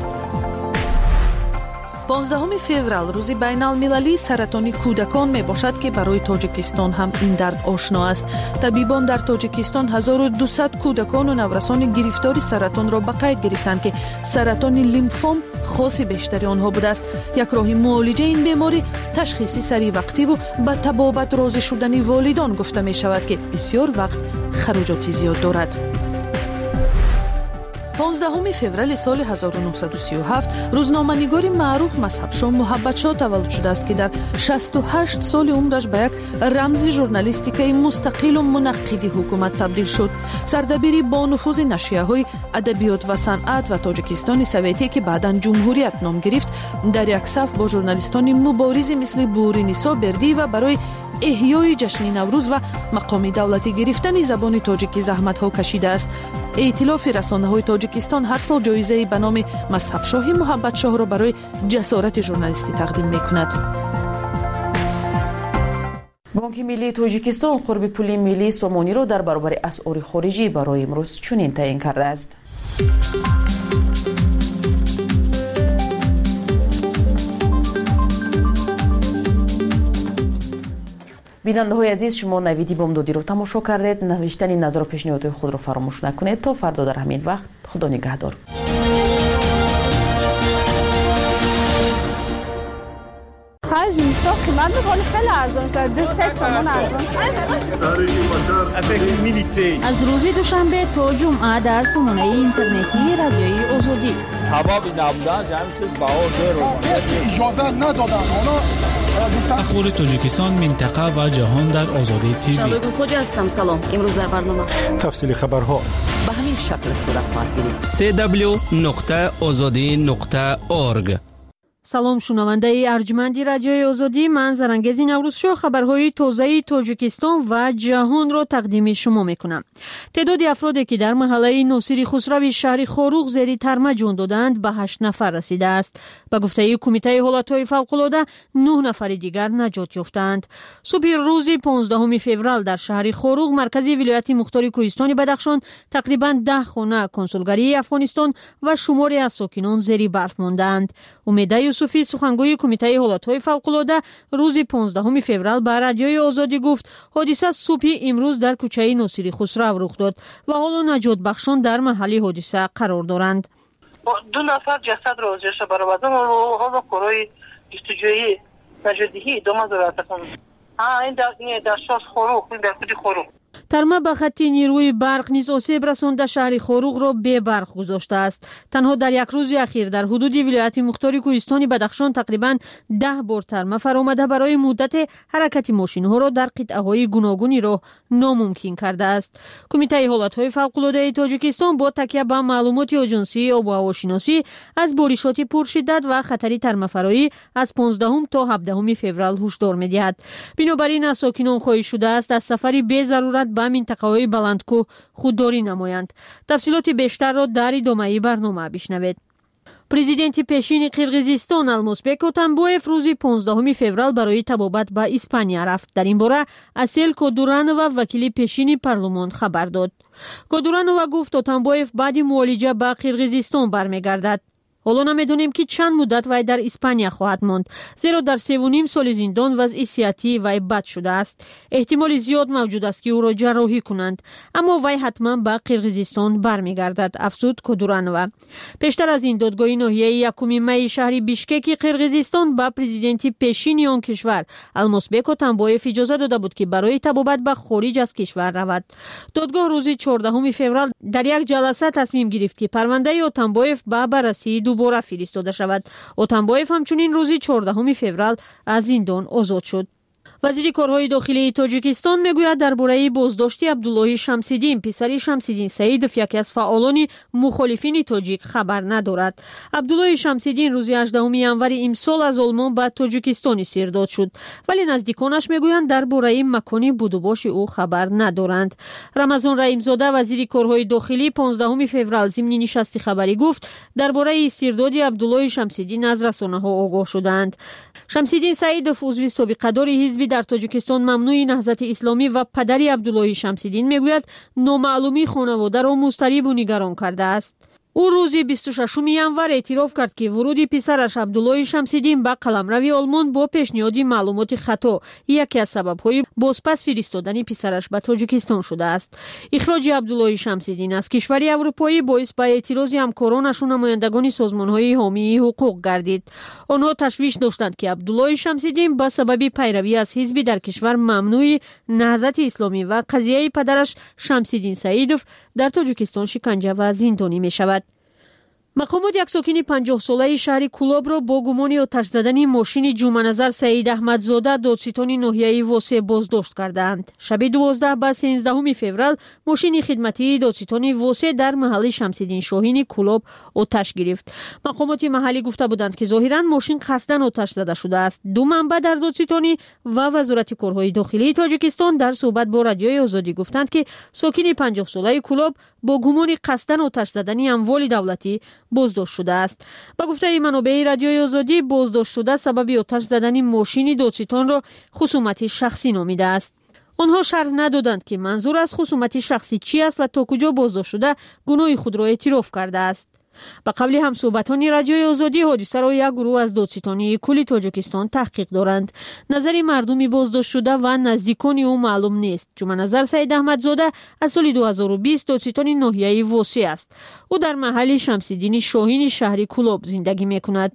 پانزدهم فوریه روزی بین المللی سرطان کودکان می باشد که برای تاجیکستان هم این درد آشنا است. طبیبان در تاجیکستان هزار و دویست کودکان و نورسان گرفتار سرطان را به قید گرفتند که سرطان لیمفوم خاص بیشتری آنها بوده است. یک راه معالجه این بیماری تشخیص سریع وقتی و به طبابت راضی شدن والدان گفته می شود که بسیار وقت خراجات زیاد دارد. پانزدهم فوریه سال هزار و نهصد و سی و هفت روزنامه‌نگار معروف مذهب‌شاه محبت شاه تولد شده است که در شصت و هشت سال عمرش به یک رمز ژورنالیستیکی مستقل و منقد حکومت تبدیل شد. سردبیری با نفوذ نشریه‌های ادبیات و صنعت و تاجیکستان سوویتی که بعداً جمهوریت نام گرفت در یک صف با ژورنالیستان مبارز مثل بورینیسا بردی و برای احیای جشن نوروز و مقام دولتی گرفتن زبان تاجیکی زحمت‌ها کشیده است. ائتلاف رسانه‌های تاجیکستان هر سال جایزه به نام مذهب شاه محبت شاه را برای جسارت ژورنالیستی تقدیم می‌کند. بانک ملی تاجیکستان قرب پول ملی سومانی را در برابر اسعار خارجی برای امروز چنین تعیین کرده است. بیننده های عزیز، شما نویدی بامدادی رو تماشا کردید. نوشتن نظر و پیشنهاد خود رو فراموش نکنید. تا فردا در همین وقت، خدا نگهدار. خرج اینستا قیمت می‌کنه خیلی ارزان شده. دو سه تومن ارزان شده. از روز دوشنبه تا جمعه در سامانه اینترنتی رادیوی آزادی. سبب نبودن همین چیز بهار رو اجازه ندادن. اخبار تاجیکستان، منطقه و جهان در آزادی تیوی. شبگو خوجا هستم. سلام. امروز در برنامه تفصیل خبرها به همین شکل صورت خواهد گرفت. سی دبلیو نقطه آزادی نقطه اورگ. سلام شنونده ارجمندی رادیوی آزادی، من زرنگز نوروز شو خبرهای تازه تاجیکستان و جهان را تقدیم شما میکنم. تعداد افرادی که در محله ناصری خسروی شهر خاروق زیر ترمه جان دادند به هشت نفر رسیده است. به گفته کمیته حالتهای فوق‌العاده نه نفر دیگر نجات یافتند. صبح روز پانزدهم فوریه در شهر خاروق مرکزی ولایت مختار کوهستان بدخشان تقریبا ده خانه کنسولگری افغانستان و شماری از ساکنان زیر برف ماندند. امیده یوسفی سخنگوی کمیته حالتهای فوق‌العاده روز پانزدهم فوریه به رادیوی آزادی گفت حادثه صبح امروز در کوچه ناصری خسرو رخ داد و حالا نجات بخشان در محل حادثه قرار دارند. دو نفر جسد را ازش برآوردن و حالا کارهای جستجویی نجاتدهی ادامه دارد. این در این در شاس خروق، این در خود خروق. тарма ба хатти нирӯи барқ низ осеб расонда шаҳри хоруғро бебарқ гузоштааст. танҳо дар як рӯзи ахир дар ҳудуди вилояти мухтори кӯҳистони Бадахшон тақрибан даҳ бор тарма фаромада барои муддате ҳаракати мошинҳоро дар қитъаҳои гуногуни роҳ номумкин кардааст. кумитаи ҳолатҳои фавқулодаи Тоҷикистон бо такя ба маълумоти оҷонсии обу ҳавошиносӣ аз боришоти пуршиддат ва хатари тармафароӣ аз понздаҳум то ҳабдаҳуми феврал ҳушдор медиҳад. бинобар ин аз сокинон хоҳиш шудааст аз сафари безарурат ба минтақаҳои баландкӯҳ худдорӣ намоянд. тафсилоти бештарро дар идомаи барнома бишнавед. президенти пешини Қирғизистон Алмазбек Отамбоев рӯзи понздаҳуми феврал барои табобат ба Испания рафт. дар ин бора Асел Кодуранова вакили пешини парлумон хабар дод. Кодуранова гуфт Отамбоев баъди муолиҷа ба Қирғизистон бармегардад. ҳоло намедонем ки чанд муддат вай дар Испания хоҳад монд, зеро дар севу ним соли зиндон вазъи сиҳатии вай бад шудааст. эҳтимоли зиёд мавҷуд аст ки ӯро ҷарроҳӣ кунанд, аммо вай ҳатман ба Қирғизистон бармегардад, афзуд Кодуранова. пештар аз ин додгоҳи ноҳияи якуми майи шаҳри Бишкеки Қирғизистон ба президенти пешини он кишвар Алмазбек Отамбоев иҷоза дода буд ки барои табобат ба хориҷ аз кишвар равад. додгоҳ рӯзи чордаҳуми феврал дар як ҷаласа тасмим гирифт ки парвандаи Отамбоев ба баррасии дубора фиристода шавад. Отамбоев ҳамчунин рӯзи чордаҳуми феврал аз зиндон озод шуд. вазири корҳои дохилии Тоҷикистон мегӯяд дар бораи боздошти Абдуллоҳи Шамсиддин, писари Шамсиддин Саидов, яке аз фаъолони мухолифини тоҷик, хабар надорад. Абдуллоҳи Шамсиддин рӯзи ҳаждаҳуми январи имсол аз Олмон ба Тоҷикистон истирдод шуд, вале наздиконаш мегӯянд дар бораи макони будубоши ӯ хабар надоранд. Рамазон Раимзода, вазири корҳои дохилӣ, понздаҳуми феврал зимни нишасти хабарӣ гуфт, дар бораи истирдоди Абдуллоҳи Шамсиддин аз расонаҳо огоҳ шуданд. Шамсиддин Саидов, узви собиқадори ҳизби дар Тоҷикистон мамнӯи Наҳзати Исломӣ ва падари Абдуллоҳи Шамсиддин мегӯяд номаълумии хонаводаро музтарибу нигарон кардааст. ӯ рӯзи бисту шашуми январ эътироф кард ки вуруди писараш Абдуллоҳи Шамсиддин ба қаламрави Олмон бо пешниҳоди маълумоти хато яке аз сабабҳои бозпас фиристодани писараш ба Тоҷикистон шудааст. ихроҷи Абдуллоҳи Шамсиддин аз кишвари аврупоӣ боис ба эътирози ҳамкоронашу намояндагони созмонҳои ҳомии ҳуқуқ гардид. онҳо ташвиш доштанд ки Абдуллоҳи Шамсиддин ба сабаби пайравӣ аз ҳизби дар кишвар мамнӯи Наҳзати Исломӣ ва қазияи падараш Шамсиддин Саидов дар Тоҷикистон шиканҷа ва зиндонӣ мешавад. мақомот як сокини панҷоҳсолаи шаҳри Кулобро бо гумони оташ задани мошини Ҷумъаназар Саид Аҳмадзода додситони ноҳияи Восе боздошт кардаанд. шаби дувоздаҳ ба сенздаҳуми феврал мошини хидматии додситони Восе дар маҳалли Шамсиддин Шоҳини Кулоб оташ гирифт. мақомоти маҳаллӣ гуфта буданд ки зоҳиран мошин қасдан оташ зада шудааст. ду манбаъ дар додситонӣ ва вазорати корҳои дохилии Тоҷикистон дар суҳбат бо радиои Озодӣ гуфтанд ки сокини панҷоҳсолаи Кулоб бо гумони қасдан оташ задани амволи давлатӣ боздошт шудааст. ба гуфтаи манобеи радиои Озодӣ, боздоштшуда сабаби оташ задани мошини додситонро хусумати шахсӣ номидааст. онҳо шарҳ надоданд ки манзур аз хусумати шахсӣ чӣ аст ва то куҷо боздоштшуда гуноҳи худро эътироф кардааст. ба қавли ҳамсӯҳбатони радиои Озодӣ, ҳодисаро як гурӯҳ аз додситонии кулли Тоҷикистон таҳқиқ доранд. назари мардуми боздоштшуда ва наздикони ӯ маълум нест. Ҷумъаназар Саид Аҳмадзода аз соли ду ҳазору бист додситони ноҳияи Восе аст. ӯ дар маҳалли Шамсиддини Шоҳини шаҳри Кулоб зиндагӣ мекунад.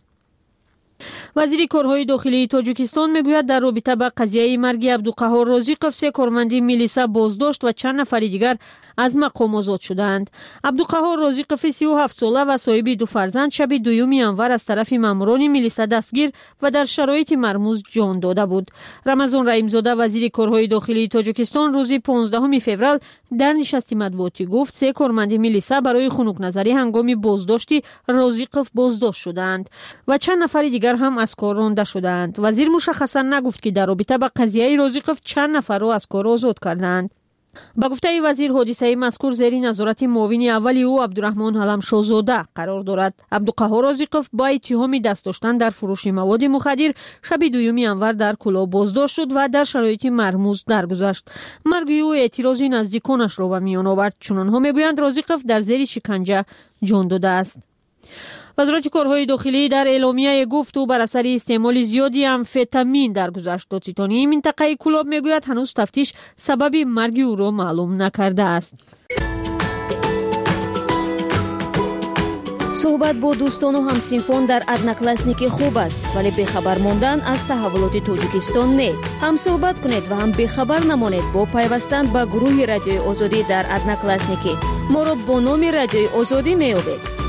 вазири корҳои дохилии Тоҷикистон мегӯяд дар робита ба қазияи марги Абдуқаҳҳор Розиқов се корманди милиса боздошт ва чанд нафари дигар аз мақом озод шуданд. Абдуқаҳҳор Розиқови си у ҳафт сола ва соҳиби ду фарзанд шаби дуюми январ аз тарафи маъмурони милиса дастгир ва дар шароити мармуз ҷон дода буд. Рамазон Раимзода, вазири корҳои дохилии Тоҷикистон, рӯзи понздаҳуми феврал дар нишасти матбуотӣ гуфт се корманди милиса барои хунукназарӣ ҳангоми боздошти Розиқов боздошт шуданд ва чанд нафари дигар ҳам аз кор ронда шуданд. вазир мушаххасан нагуфт ки дар робита ба қазияи Розиқов чанд нафарро аз кор озод карданд. ба гуфтаи вазир, ҳодисаи мазкур зери назорати муовини аввали ӯ Абдураҳмон Аламшозода қарор дорад. Абдуқаҳҳор Розиқов ба иттиҳоми даст доштан дар фурӯши маводи мухаддир шаби дуюми январ дар Кулоб боздошт шуд ва дар шароити мармуз даргузашт. марги ӯ эътирози наздиконашро ба миён овард. чунонҳо мегӯянд Розиқов дар зери шиканҷа ҷон додааст. вазорати корҳои дохилӣ дар эъломияе гуфт ӯ бар асари истеъмоли зиёди амфетамин даргузашт. додситонии минтақаи Кулоб мегӯяд ҳанӯз тафтиш сабаби марги ӯро маълум накардааст. صحبت با دوستان و همسینفان در ادناکلاسنیک خوب است، ولی بخبر ماندن از تحولات تاجیکستان نه. هم صحبت کنید و هم بخبر نمانید با پیوستن به گروه رادیوی آزادی در ادناکلاسنیک. ما را با نام رادیوی آزادی میابید.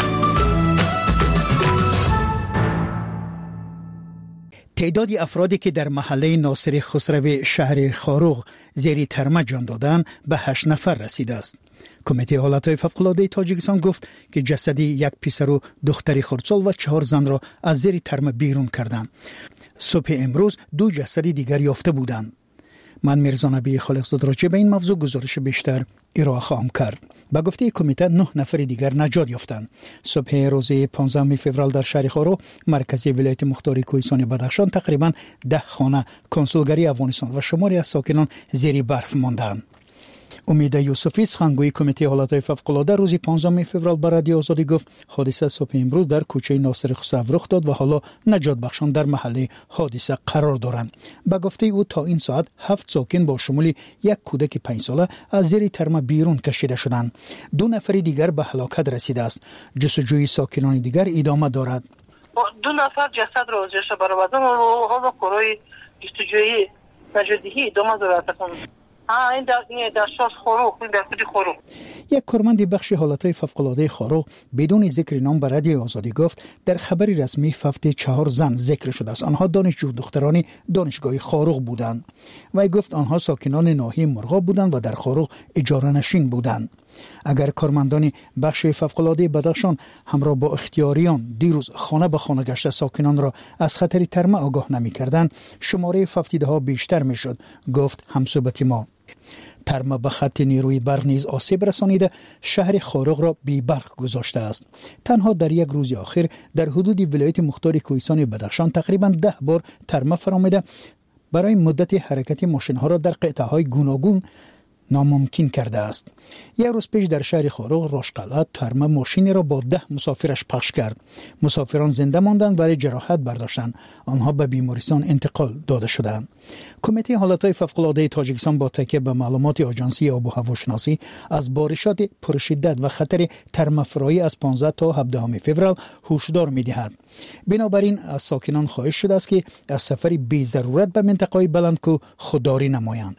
تعداد افرادی که در محله ناصر خسروی شهر خاروغ زیر ترمه جان دادند به هشت نفر رسیده است. کمیته حالتهای فوق‌العاده تاجیکستان گفت که جسدی یک پسر و دختری خردسال و چهار زن را از زیر ترمه بیرون کردند. صبح امروز دو جسد دیگر یافته بودند. من میرزا نبی خالقزاده راجع به این موضوع گزارش بیشتر ارائه خواهم کرد. با گفته کمیته نه نفر دیگر نجات یافتند. صبح روز پانزدهم فوریه در شهر خارو مرکزی ولایت مختار کوهستان بدخشان تقریبا ده خانه کنسولگری افغانستان و شماری از ساکنان زیر برف ماندند. امید یوسفی سخنگوی کمیته حالتهای فوق‌العاده روز پانزدهم فوریه به رادیو آزادی گفت حادثه صبح امروز در کوچه ناصر خسرو رخ داد و حالا نجات بخشان در محل حادثه قرار دارند. به گفته او تا این ساعت هفت ساکن با شمول یک کودک پنج ساله از زیر ترمه بیرون کشیده شدند. دو نفر دیگر به هلاکت رسیده است. جستجوی ساکنان دیگر ادامه دارد. دو نفر جسد را ازش برآوردن و حالا کارهای جستجویی نجاتدهی ادامه دارد. این در این در شاش خورو این در خودی خورو. یک کارمند بخش حالتهای فوق‌العاده خارو بدون ذکر نام به رادیو آزادی گفت در خبری رسمی فقط چهار زن ذکر شده است. آنها دانشجو دختران دانشگاه خارو بودند. وی گفت آنها ساکنان ناحیه مرغاب بودند و در خارو اجاره نشین بودند. اگر کارمندان بخش فوق‌العاده بدخشان همراه با اختیاریان دیروز خانه به خانه گشته ساکنان را از خطر ترمه آگاه نمی‌کردند، شماره فوتیده ها بیشتر میشد، گفت همصحبت ما. ترمه به خط نیروی برق نیز آسیب رسانیده شهر خارق را بی برق گذاشته است. تنها در یک روز آخر در حدود ولایت مختار کوهستان بدخشان تقریبا ده بار ترمه فرامده برای مدت حرکت ماشین‌ها را در قطعه‌های گوناگون ناممکن کرده است. یک روز پیش در شهر خارق راشقلعه ترمه ماشینی را با ده مسافرش پخش کرد. مسافران زنده ماندند ولی جراحت برداشتند. آنها به بیمارستان انتقال داده شدند. کمیته حالتهای فوق‌العاده تاجیکستان با تکیه به معلومات آژانسی آب و هواشناسی از بارشات پرشدت و خطر ترمه فرایی از پانزده تا هفدهم فوریه هشدار می‌دهد. بنابراین از ساکنان خواهش شده است که از سفر بی ضرورت به منطقه‌های بلندکو خودداری نمایند.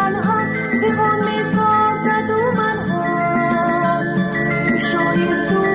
تو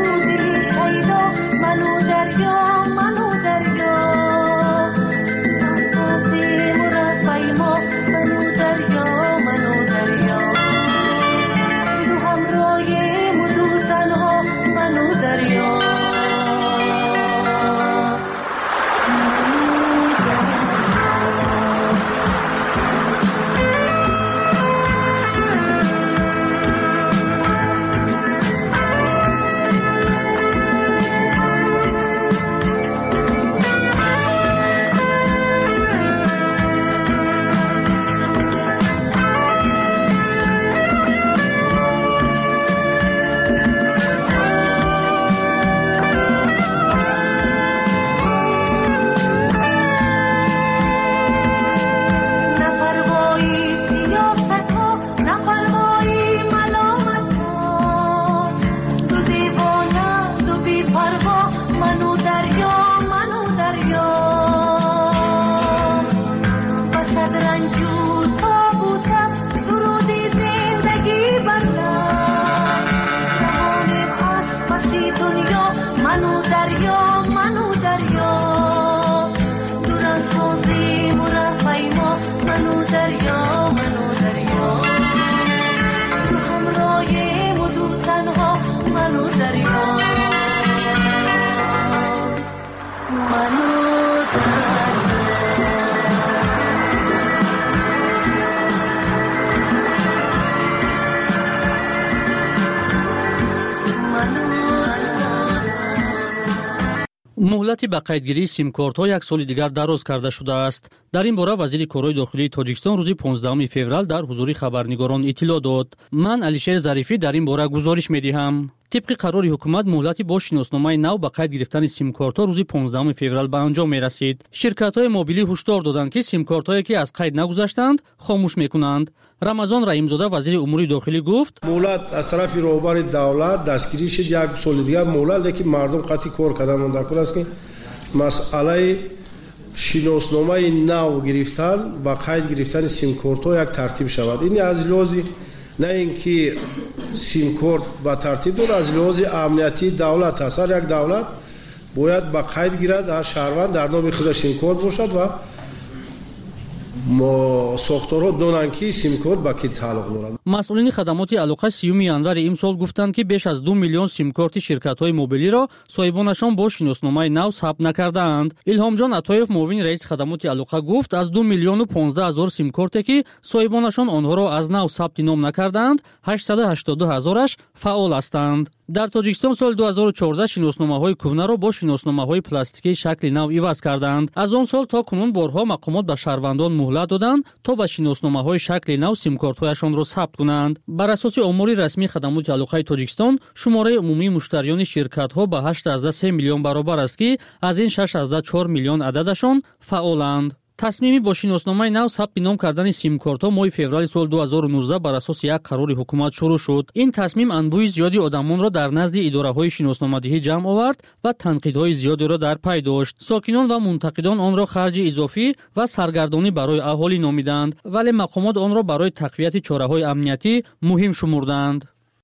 دریا منو دریا دور از بازیم و رفعی ما منو دریا منو دریا تو همراهیم و دو تنها منو دریا منو مهلت به قیدگیری سیم کارت ها یک سال دیگر دراز کرده شده است. در این باره وزیر کارهای داخلی تاجیکستان روز پانزدهم فوریه در حضور خبرنگاران اطلاع داد. من علیشیر ظریفی در این باره گزارش می‌دهم. طبق قرار حکومت مهلت با شناسنامه نو به قید گرفتن سیم کارت ها روز پانزدهم فوریه به انجام می رسید. شرکت های موبیلی هشدار دادند که سیم کارت هایی که از قید نگذشتند خاموش میکنند. رمضان رحیمزاده وزیر امور داخلی گفت مهلت از طرف رهبر دولت دستگیری شد یک سال دیگر مهلت لیکن مردم قطعی کار کردن مونده کن است که مسئله شناسنامه نو گرفتن و قید گرفتن سیم کارت ها یک ترتیب شود. این از لحاظ نه اینکه سیم کارت با ترتیب داره از لحاظ امنیتی دولت است. هر یک دولت باید با قید گیرد هر شهروند در نام خودش سیم کارت باشد و ما ساختارها دونن که سیم کارت با کی تعلق دارد. مسئولین خدمات علاقه سیوم ینور امسال گفتند که بیش از دو میلیون سیم کارت شرکت‌های موبیلی را صاحبانشان با شناسنامه نو ثبت نکردند. الهام جان عطایف معاون رئیس خدمات علاقه گفت از دو میلیون و پانزده هزار سیم کارتی که صاحبانشان آنها را از نو ثبت نام نکردند هشتصد و هشتاد و دو هزارش فعال هستند. در تاجیکستان سال دو هزار و چهارده شناسنامه‌های کهنه را با شناسنامه‌های پلاستیکی شکل نو عوض کردند. از آن سال تا کنون بارها مقامات به شهروندان مهلت دادند تا با شناسنامه‌های شکل نو سیم کارت‌هایشان را ثبت کنند. بر اساس آمار رسمی خدمات علاقه تاجیکستان شماره عمومی مشتریان شرکت‌ها به هشت از سه میلیون برابر است که از این شش از چهار میلیون عددشان فعالند. تصمیمی با شناسنامه نو ثبت نام کردن سیم کارت ها ماه فوریه سال دو هزار و نوزده بر اساس یک قرار حکومت شروع شد. این تصمیم انبوه زیادی آدمان را در نزد اداره های شناسنامه‌دهی جمع آورد و تنقیدهای زیادی را در پی داشت. ساکنان و منتقدان آن را خرج اضافی و سرگردانی برای اهالی نامیدند، ولی مقامات آن را برای تقویت چاره‌های امنیتی مهم شمردند.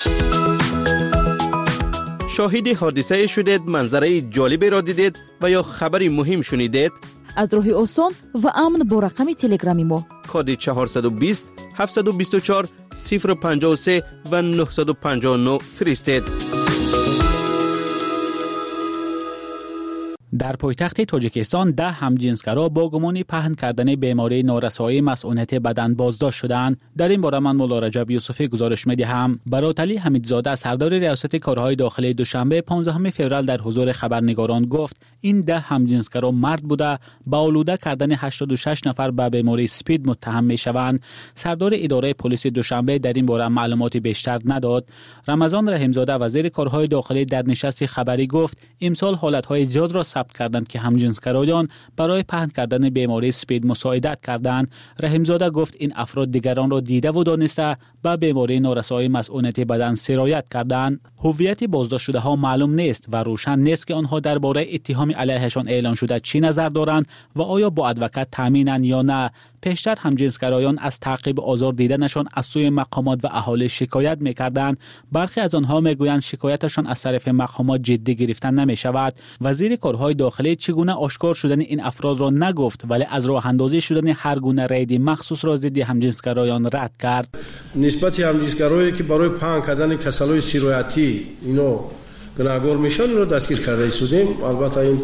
شاهد حادثه شدید، منظره جالبی را دیدید و یا خبری مهم شنیدید؟ از راه آسان و امن با رقم تلگرامی ما کد چهارصد و بیست هفتصد و بیست و چهار صفر پنجاه و سه و نهصد و پنجاه و نه فرستید. در پایتخت تاجیکستان ده همجنسگرا با گمان پهن کردن بیماری نارسایی مسئولیت بدن بازداشت شدند. در این باره من مولا رجب یوسفی گزارش می‌دهم. براتلی حمیدزاده سردار ریاست کارهای داخلی دوشنبه پانزدهم فوریه در حضور خبرنگاران گفت این ده همجنسگرا مرد بوده با آلوده کردن هشتاد و شش نفر به بیماری سپید متهم می‌شوند. سردار اداره پلیس دوشنبه در این باره معلومات بیشتر نداد. رمضان رحیمزاده وزیر کارهای داخلی در نشست خبری گفت امسال حالت‌های زیاد را ثبت کردند که همجنسگرایان برای پهن کردن بیماری سپید مساعدت کردند. رحیمزاده گفت این افراد دیگران را دیده و دانسته به بیماری نارسایی مسئولیت بدن سرایت کردند. هویت بازداشت شده ها معلوم نیست و روشن نیست که آنها درباره اتهام علیهشان اعلان شده چی نظر دارند و آیا با ادوکت تامینند یا نه. پیشتر همجنسگرایان از تعقیب آزار دیدنشان از سوی مقامات و اهالی شکایت می‌کردند. برخی از آنها میگویند شکایتشان از طرف مقامات جدی گرفته نمی‌شود. وزیر کارهای داخلی چگونه آشکار شدن این افراد را نگفت، ولی از راه اندازی شدن هر گونه رید مخصوص را ضد همجنسگرایان رد کرد. نسبت همجنسگرایی که برای پهن کردن کسالای سیرایتی اینو گناهکار میشن رو دستگیر کرده ایستادیم. البته این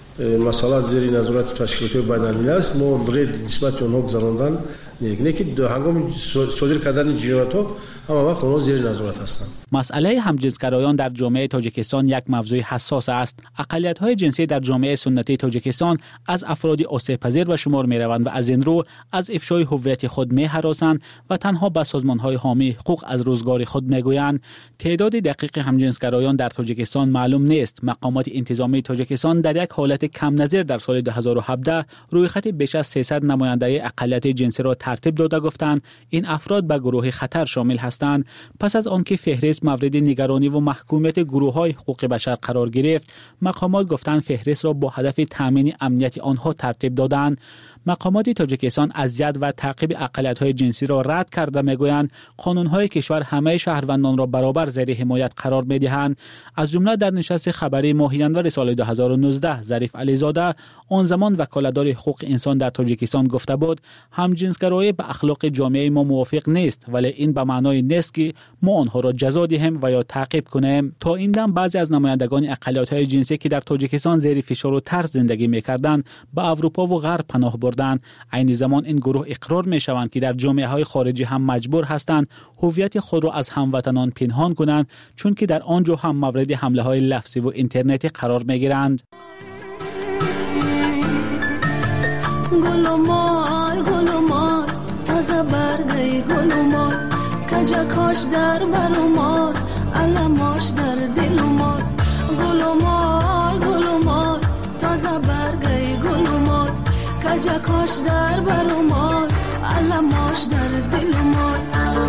مسئله زیر نظارت تشکیلات بین‌المللی است. ما رید نسبت اونها گذراندن نه که هنگام صادر کردن جنایت‌ها همه وقت اونها زیر نظارت هستند. مسئله همجنسگرایان در جامعه تاجیکستان یک موضوع حساس است. اقلیت‌های جنسی در جامعه سنتی تاجیکستان از افرادی آسیب‌پذیر به شمار می‌روند و از این رو از افشای هویت خود می‌هراسند و تنها به سازمان‌های حامی حقوق از روزگار خود می‌گویند. تعداد دقیق همجنسگرایان در تاجیکستان معلوم نیست. مقامات انتظامی تاجیکستان در یک حالت کم نظیر در سال دو هزار و هفده روی خط بیش از سیصد نماینده اقلیت جنسی را ترتیب داده گفتند این افراد به گروه خطر شامل هستند. پس از آنکه فهرست مورد نگرانی و محکومیت گروه‌های حقوق بشر قرار گرفت، مقامات گفتند فهرست را با هدف تامین امنیت آنها ترتیب دادند. مقامات تاجیکستان اذیت و تعقیب اقلیت‌های جنسی را رد کرده میگویند قانون‌های کشور همه شهروندان را برابر زیر حمایت قرار می‌دهند. از جمله در نشست خبری ماه ژانویه سال دو هزار و نوزده ظریف علیزاده آن زمان وکالتدار حقوق انسان در تاجیکستان گفته بود همجنسگرایی به اخلاق جامعه ما موافق نیست، ولی این به معنای نیست که ما آنها را جزا دهیم و یا تعقیب کنیم. تا این دم بعضی از نمایندگان اقلیت‌های جنسی که در تاجیکستان زیر فشار و ترس زندگی می‌کردند به اروپا و غرب پناه بردند. عین زمان این گروه اقرار می‌شوند که در جامعه‌های خارجی هم مجبور هستند هویت خود را از هموطنان پنهان کنند، چون که در آنجا هم مورد حمله‌های لفظی و اینترنتی قرار می‌گیرند. گلومای گلومای تازه برگی گلومای کجا کاش در برمای علماش در دلمای گلومای گلومای تازه برگی گلومای کجا کاش در برمای علماش در دلمای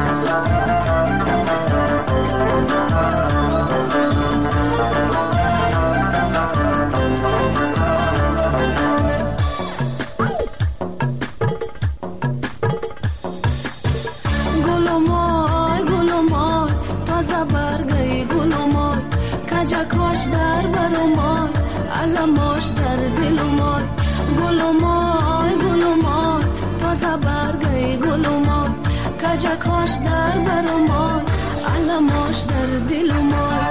کاش در برمای علماش در دلمای گلومای گلومای تازه برگی گلومای کجا کاش در برمای علماش در دلمای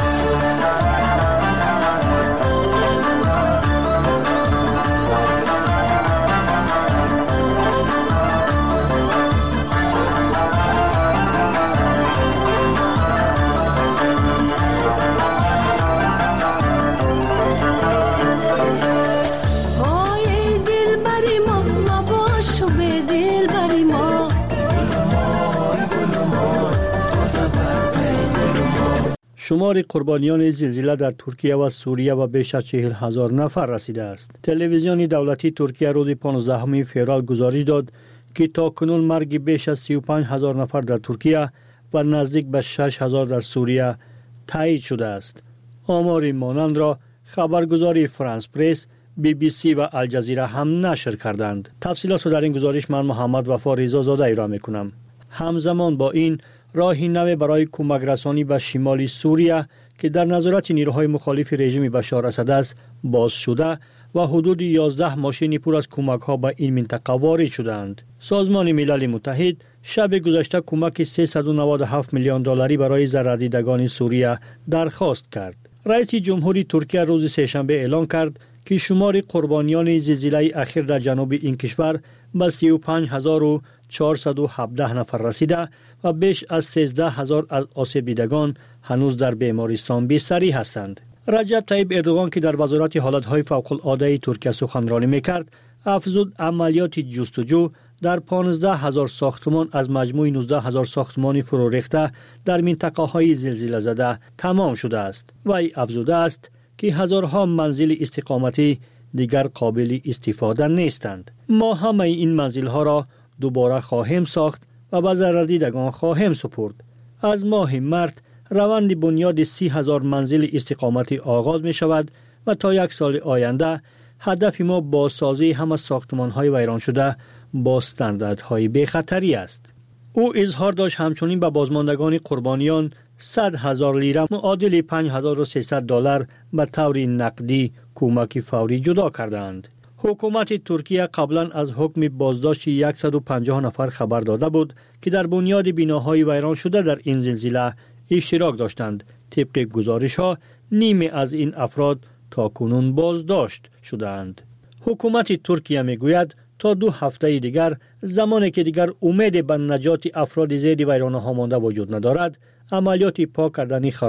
شمار قربانیان زلزله در ترکیه و سوریه و بیش از چهل هزار نفر رسیده است. تلویزیون دولتی ترکیه روز پانزدهم فوریه گزارش داد که تاکنون مرگ بیش از سی و پنج هزار نفر در ترکیه و نزدیک به شش هزار در سوریه تایید شده است. آمار مانند را خبرگزاری فرانس پرس، بی بی سی و الجزیره هم نشر کردند. تفصیلات در این گزارش من محمد وفا رضا زاده ارائه می‌کنم. همزمان با این راهی نو برای کمک رسانی به شمال سوریه که در نظارت نیروهای مخالف رژیم بشار اسد است باز شده و حدود یازده ماشین پر از کمک ها به این منطقه وارد شدند. سازمان ملل متحد شب گذشته کمک سیصد و نود و هفت میلیون دلاری برای ضرردیدگان سوریه درخواست کرد. رئیس جمهوری ترکیه روز سه‌شنبه اعلام کرد که شمار قربانیان زلزله اخیر در جنوب این کشور به سی و پنج هزار و چهارصد و هفده نفر رسیده و بیش از سیزده هزار از آسیب دیدگان هنوز در بیمارستان بستری هستند. رجب طیب اردوغان که در وزارت حالتهای فوق العاده ترکیه سخنرانی میکرد، افزود عملیات جستجو در پانزده هزار ساختمان از مجموع نوزده هزار ساختمان فرو ریخته در منطقه های زلزله زده تمام شده است. وی افزوده است که هزارها منزل استقامتی دیگر قابل استفاده نیستند. ما همه این منزل ها را دوباره خواهیم ساخت و به ضرردیدگان خواهیم سپرد. از ماه مارس روند بنیاد سی هزار منزل استقامتی آغاز می شود و تا یک سال آینده هدف ما بازسازی همه ساختمان های ویران شده با استانداردهای بی خطری است. او اظهار داشت همچنین به بازماندگان قربانیان صد هزار لیره معادل پنج هزار و سیصد دلار به طور نقدی کمک فوری جدا کردند. حکومت ترکیه قبلا از حکم بازداشت صد و پنجاه نفر خبر داده بود که در بنیاد بناهای ویران شده در این زلزله اشتراک داشتند. طبق گزارش ها نیمی از این افراد تا کنون بازداشت شدند. حکومت ترکیه می گوید تا دو هفته دیگر زمانی که دیگر امید به نجات افراد زیر ویرانه ها مانده وجود ندارد، عملیات پاک کردن